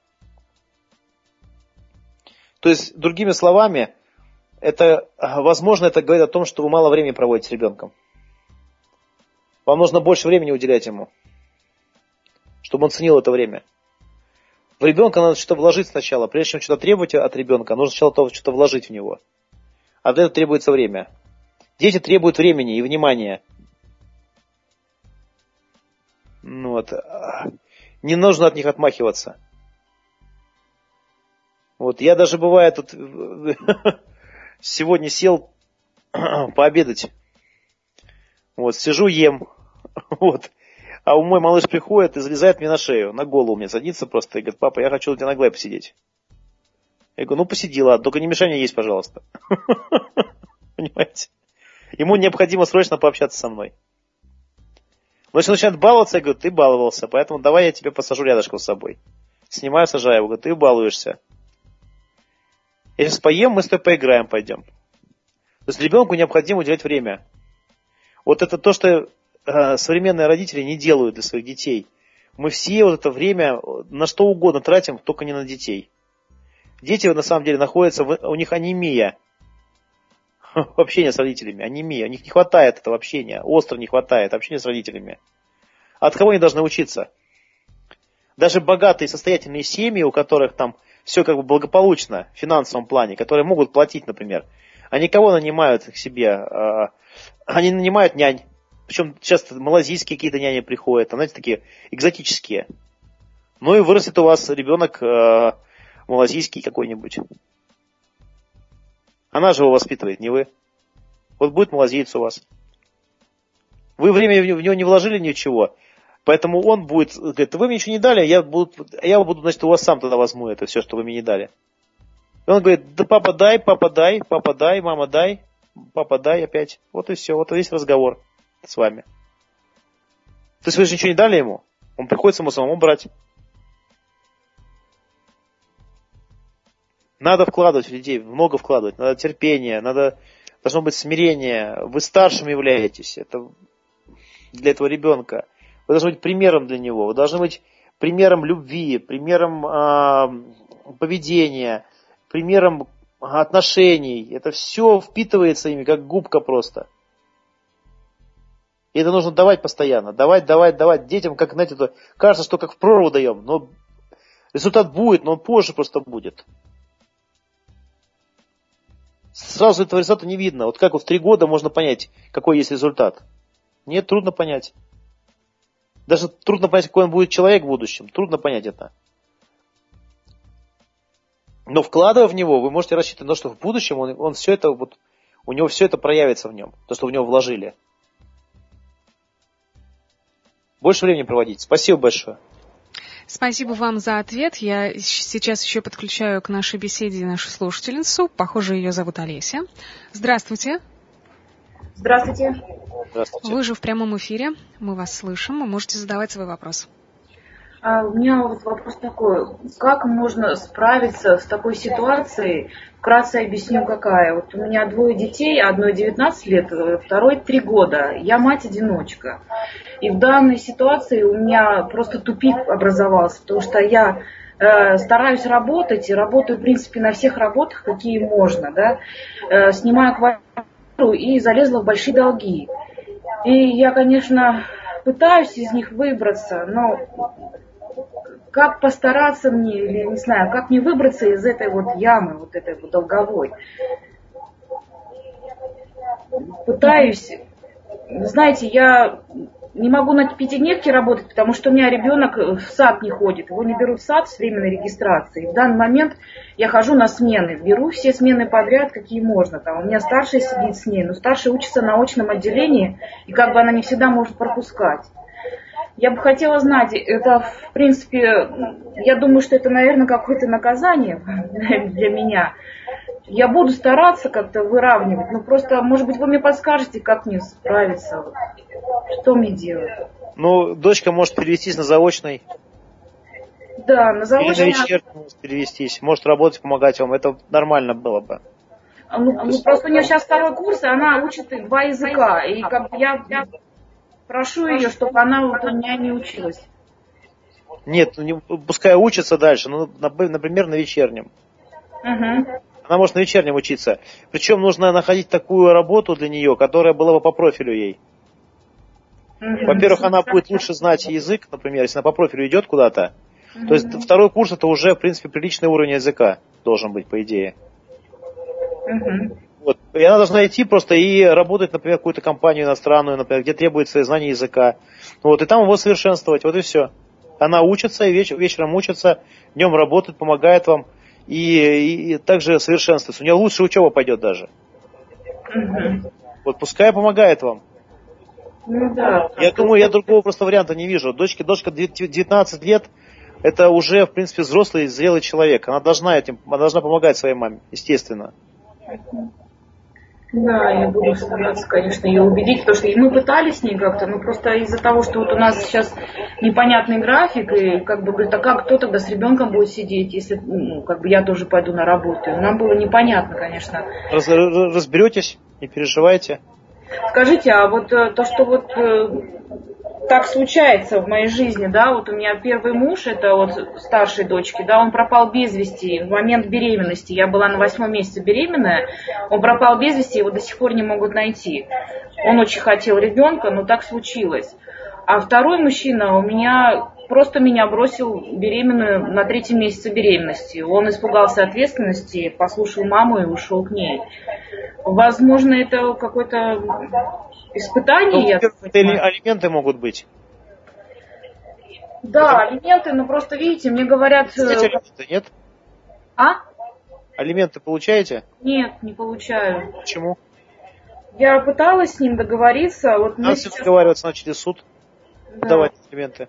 То есть, другими словами, это, возможно, это говорит о том, что вы мало времени проводите с ребенком. Вам нужно больше времени уделять ему, чтобы он ценил это время. В ребенка надо что-то вложить сначала. Прежде чем что-то требовать от ребенка, нужно сначала что-то вложить в него. А для этого требуется время. Дети требуют времени и внимания. Ну вот. Не нужно от них отмахиваться. Вот. Я даже бывает тут сегодня сел пообедать. Вот. Сижу, ем. Вот. А мой малыш приходит и залезает мне на шею, на голову мне садится просто и говорит: папа, я хочу у тебя на глай посидеть. Я говорю: ну посиди, ладно, только не мешай мне есть, пожалуйста. Понимаете? Ему необходимо срочно пообщаться со мной. Но если он начинает баловаться, я говорю: ты баловался, поэтому давай я тебя посажу рядышком с собой. Снимаю, сажаю его, говорю: ты балуешься. Я сейчас поем, мы с тобой поиграем, пойдем. То есть ребенку необходимо уделять время. Вот это то, что современные родители не делают для своих детей. Мы все вот это время на что угодно тратим, только не на детей. Дети на самом деле находятся, в, у них анемия общения с родителями, анемия. У них не хватает этого общения, остро не хватает общения с родителями. От кого они должны учиться? Даже богатые, состоятельные семьи, у которых там все как бы благополучно в финансовом плане, которые могут платить, например, они кого нанимают к себе? Они нанимают нянь. Причем часто малазийские какие-то няни приходят, знаете, такие экзотические. Ну и вырастет у вас ребенок э, малазийский какой-нибудь. Она же его воспитывает, не вы. Вот будет малазиец у вас. Вы время в него не вложили ничего, поэтому он будет, говорит: вы мне ничего не дали, я буду, я буду, значит, у вас сам тогда возьму это все, что вы мне не дали. И он говорит: да папа дай, папа дай, папа дай, мама дай, папа дай опять. Вот и все, вот и весь разговор с вами. То есть вы же ничего не дали ему, он приходится ему самому брать. Надо вкладывать в людей, много вкладывать, надо терпение, надо, должно быть смирение. Вы старшим являетесь, это для этого ребенка. Вы должны быть примером для него, вы должны быть примером любви, примером э, поведения, примером отношений. Это все впитывается ими, как губка просто. И это нужно давать постоянно. Давать, давать, давать. Детям, как, знаете, то кажется, что как в прорву даем. Но результат будет, но он позже просто будет. Сразу этого результата не видно. Вот как вот в три года можно понять, какой есть результат? Нет, трудно понять. Даже трудно понять, какой он будет человек в будущем. Трудно понять это. Но вкладывая в него, вы можете рассчитывать на то, что в будущем он, он все это, вот, у него все это проявится в нем. То, что в него вложили. Больше времени проводить. Спасибо большое. Спасибо вам за ответ. Я сейчас еще подключаю к нашей беседе нашу слушательницу. Похоже, ее зовут Олеся. Здравствуйте. Здравствуйте. Здравствуйте. Вы же в прямом эфире. Мы вас слышим. Вы можете задавать свой вопрос. А, у меня вот вопрос такой. Как можно справиться с такой ситуацией? Вкратце объясню, какая. Вот у меня двое детей, одной девятнадцать лет, второй три года. Я мать-одиночка. И в данной ситуации у меня просто тупик образовался, потому что я э, стараюсь работать, и работаю, в принципе, на всех работах, какие можно, да, э, снимаю квартиру и залезла в большие долги. И я, конечно, пытаюсь из них выбраться, но как постараться мне, или не знаю, как мне выбраться из этой вот ямы, вот этой вот долговой. Пытаюсь, знаете, я не могу на пятидневке работать, потому что у меня ребенок в сад не ходит, его не берут в сад с временной регистрацией. В данный момент я хожу на смены, беру все смены подряд, какие можно. Там у меня старшая сидит с ней, но старшая учится на очном отделении, и как бы она не всегда может пропускать. Я бы хотела знать, это, в принципе, я думаю, что это, наверное, какое-то наказание для меня. Я буду стараться как-то выравнивать, но просто, может быть, вы мне подскажете, как мне справиться, что мне делать. Ну, дочка может перевестись на заочный. Да, на заочный. Или на вечерний может перевестись, может работать, помогать вам, это нормально было бы. Ну, ну есть... просто у нее сейчас второй курс, и она учит два языка, и как бы я, я прошу ее, чтобы она вот у меня не училась. Нет, не, пускай учится дальше, ну, например, на вечернем. Угу. Она может на вечернем учиться. Причем нужно находить такую работу для нее, которая была бы по профилю ей. Mm-hmm. Во-первых, она будет лучше знать язык, например, если она по профилю идет куда-то. Mm-hmm. То есть второй курс это уже, в принципе, приличный уровень языка должен быть, по идее. Mm-hmm. Вот. И она должна идти просто и работать, например, в какую-то компанию иностранную, например, где требуется знание языка. Вот, и там его совершенствовать, вот и все. Она учится, и веч- вечером учится, днем работает, помогает вам. И, и, и также совершенствуется. У нее лучше учеба пойдет даже. Угу. Вот пускай помогает вам. Ну, да. Я думаю, я другого просто варианта не вижу. Дочке, дочка девятнадцать лет, это уже, в принципе, взрослый, зрелый человек. Она должна этим, она должна помогать своей маме, естественно. Да, я буду стараться, конечно, ее убедить, потому что мы пытались с ней как-то, но просто из-за того, что вот у нас сейчас непонятный график, и как бы говорит, а как кто тогда с ребенком будет сидеть, если, ну, как бы я тоже пойду на работу. И нам было непонятно, конечно. Раз, разберетесь, не переживайте. Скажите, а вот то, что вот так случается в моей жизни, да, вот у меня первый муж, это вот старшей дочки, да, он пропал без вести в момент беременности, я была на восьмом месяце беременная, он пропал без вести, его до сих пор не могут найти. Он очень хотел ребенка, но так случилось. А второй мужчина у меня просто меня бросил беременную на третьем месяце беременности. Он испугался ответственности, послушал маму и ушел к ней. Возможно, это какое-то испытание. Ну, я алименты могут быть. Да, алименты, но просто видите, мне говорят... Кстати, алименты нет? А? Алименты получаете? Нет, не получаю. Почему? Я пыталась с ним договориться. Вот Надо сейчас... договариваться, значит, через суд. Да. Давать алименты.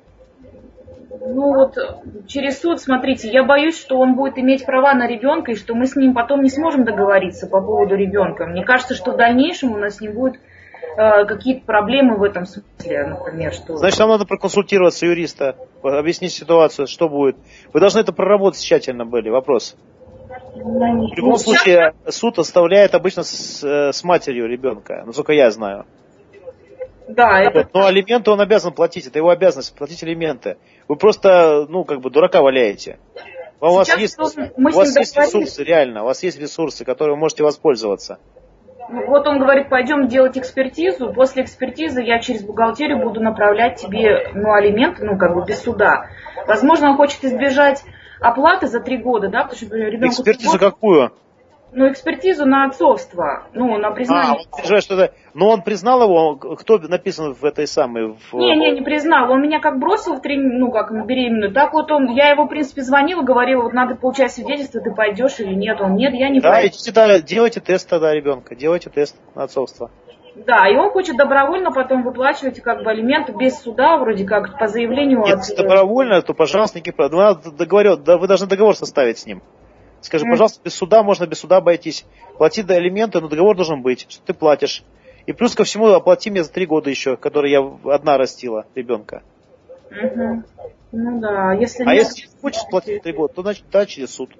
Ну вот через суд, смотрите, я боюсь, что он будет иметь права на ребенка, и что мы с ним потом не сможем договориться по поводу ребенка. Мне кажется, что в дальнейшем у нас не будет э, какие-то проблемы в этом смысле, например, что... Значит, нам надо проконсультироваться юриста, объяснить ситуацию, что будет. Вы должны это проработать тщательно были, вопрос. Ну, в любом ну, случае, сейчас... суд оставляет обычно с, с матерью ребенка, насколько я знаю. Да, это... Вот, но алименты он обязан платить, это его обязанность, платить алименты. Вы просто, ну, как бы дурака валяете. У вас есть, у вас есть ресурсы, реально, у вас есть ресурсы, которые вы можете воспользоваться. Вот он говорит, пойдем делать экспертизу, после экспертизы я через бухгалтерию буду направлять тебе, ну, алименты, ну, как бы без суда. Возможно, он хочет избежать оплаты за три года, да, потому что ребенку... Экспертизу какую? Ну, экспертизу на отцовство, ну, на признание. А, он переживает, что это... Но он признал его, кто написан в этой самой... В... Не, не, не признал. Он меня как бросил в три, ну, как на беременную. Так вот он, я его, в принципе, звонила, говорила, вот надо получать свидетельство, ты пойдешь или нет. Он, нет, я не да, пойду. Идите, да, делайте тест тогда ребенка, делайте тест на отцовство. Да, и он хочет добровольно потом выплачивать как бы алименты без суда, вроде как по заявлению... Нет, от... если добровольно, то, пожалуйста, никаких проблем. Договор... Да, вы должны договор составить с ним. Скажи, пожалуйста, без суда, можно без суда обойтись. Плати до алименты, но договор должен быть, что ты платишь. И плюс ко всему оплати мне за три года еще, которые я одна растила ребенка. Угу. Ну да, если А нет... если не хочешь платить три года, то значит да, через суд.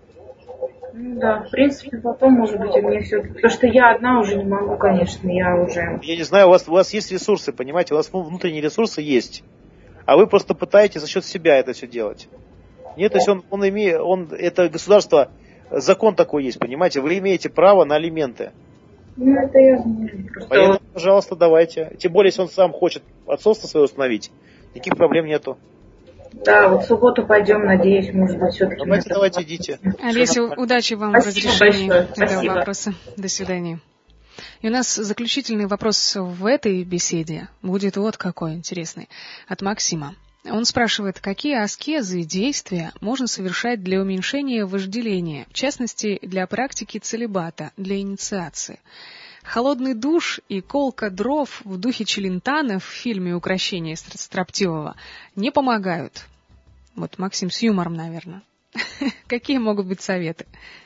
Ну да, в принципе, потом, может быть, у меня все... Потому что я одна уже не могу, конечно, я уже... Я не знаю, у вас, у вас есть ресурсы, понимаете, у вас внутренние ресурсы есть. А вы просто пытаетесь за счет себя это все делать. Нет, то есть он, он имеет, он, это государство, закон такой есть, понимаете, вы имеете право на алименты. Ну, это я знаю. Просто... Поэтому, пожалуйста, давайте. Тем более, если он сам хочет отцовство свое установить, никаких проблем нету. Да, вот в субботу пойдем, надеюсь, может быть, все-таки... Давайте, давайте, идите. Олеся, удачи вам в разрешении этого вопроса. До свидания. И у нас заключительный вопрос в этой беседе будет вот какой интересный, от Максима. Он спрашивает, какие аскезы и действия можно совершать для уменьшения вожделения, в частности, для практики целибата, для инициации. Холодный душ и колка дров в духе Челентано в фильме «Укрощение строптивого» не помогают. Вот Максим с юмором, наверное. Какие могут быть советы?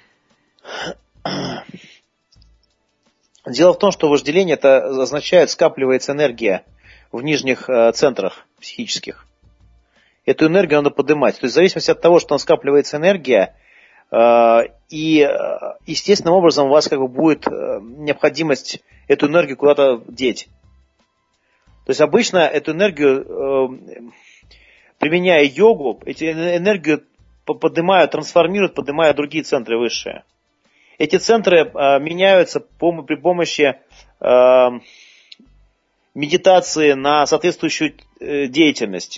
Дело в том, что вожделение это означает, скапливается энергия в нижних э, центрах психических. Эту энергию надо поднимать. То есть в зависимости от того, что там скапливается энергия, э, и э, естественным образом у вас как бы будет э, необходимость эту энергию куда-то деть. То есть обычно эту энергию, э, применяя йогу, эти энергию поднимают, трансформируют, поднимают другие центры высшие. Эти центры э, меняются по, при помощи э, медитации на соответствующую э, деятельность.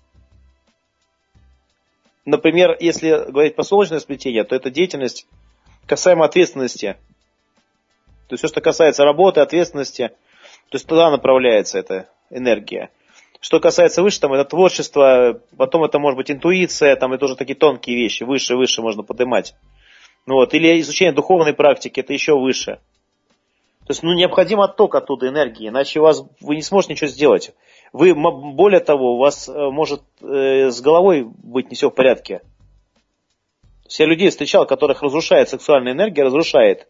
Например, если говорить про солнечное сплетение, то это деятельность касаемо ответственности. То есть все, что касается работы, ответственности, то есть туда направляется эта энергия. Что касается выше, там это творчество, потом это может быть интуиция, там это уже такие тонкие вещи, выше, выше можно поднимать. Ну вот, или изучение духовной практики, это еще выше. То есть, ну, необходим отток оттуда энергии, иначе у вас, вы не сможете ничего сделать. Вы, более того, у вас может э, с головой быть не все в порядке. То есть я людей встречал, которых разрушает сексуальная энергия, разрушает.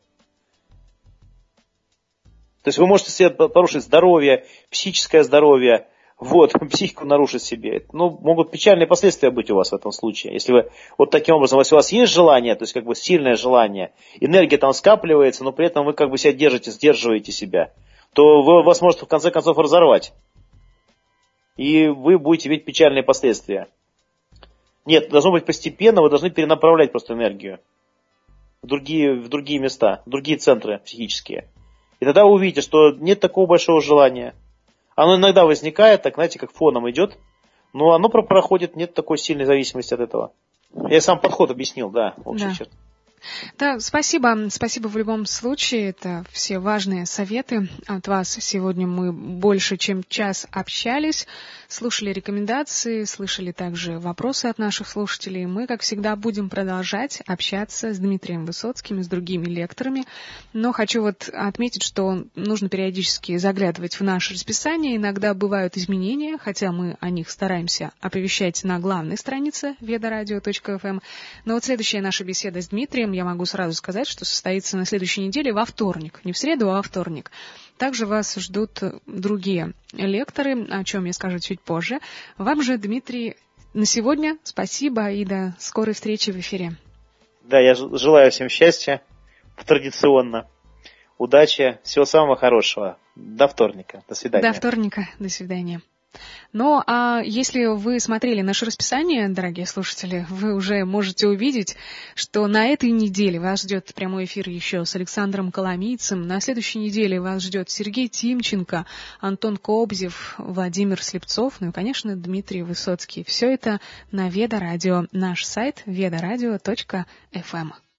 То есть вы можете себе порушить здоровье, психическое здоровье, вот, психику нарушить себе. Ну, могут печальные последствия быть у вас в этом случае. Если вы вот таким образом, если у вас есть желание, то есть как бы сильное желание, энергия там скапливается, но при этом вы как бы себя держите, сдерживаете себя, то вы, вас может в конце концов разорвать. И вы будете видеть печальные последствия. Нет, должно быть постепенно, вы должны перенаправлять просто энергию в другие, в другие места, в другие центры психические. И тогда вы увидите, что нет такого большого желания. Оно иногда возникает, так, знаете, как фоном идет, но оно проходит, нет такой сильной зависимости от этого. Я сам подход объяснил, да, в общем, да. черт. Да, спасибо. Спасибо в любом случае. Это все важные советы от вас. Сегодня мы больше, чем час общались, слушали рекомендации, слышали также вопросы от наших слушателей. Мы, как всегда, будем продолжать общаться с Дмитрием Высоцким и с другими лекторами. Но хочу вот отметить, что нужно периодически заглядывать в наше расписание. Иногда бывают изменения, хотя мы о них стараемся оповещать на главной странице ведарадио точка эф эм. Но вот следующая наша беседа с Дмитрием, я могу сразу сказать, что состоится на следующей неделе во вторник. Не в среду, а во вторник. Также вас ждут другие лекторы, о чем я скажу чуть позже. Вам же, Дмитрий, на сегодня спасибо и до скорой встречи в эфире. Да, я желаю всем счастья, традиционно, удачи, всего самого хорошего. До вторника. До свидания. До вторника. До свидания. Ну, а если вы смотрели наше расписание, дорогие слушатели, вы уже можете увидеть, что на этой неделе вас ждет прямой эфир еще с Александром Коломийцем, на следующей неделе вас ждет Сергей Тимченко, Антон Кобзев, Владимир Слепцов, ну и, конечно, Дмитрий Высоцкий. Все это на Веда Радио, наш сайт ведарадио точка эф эм.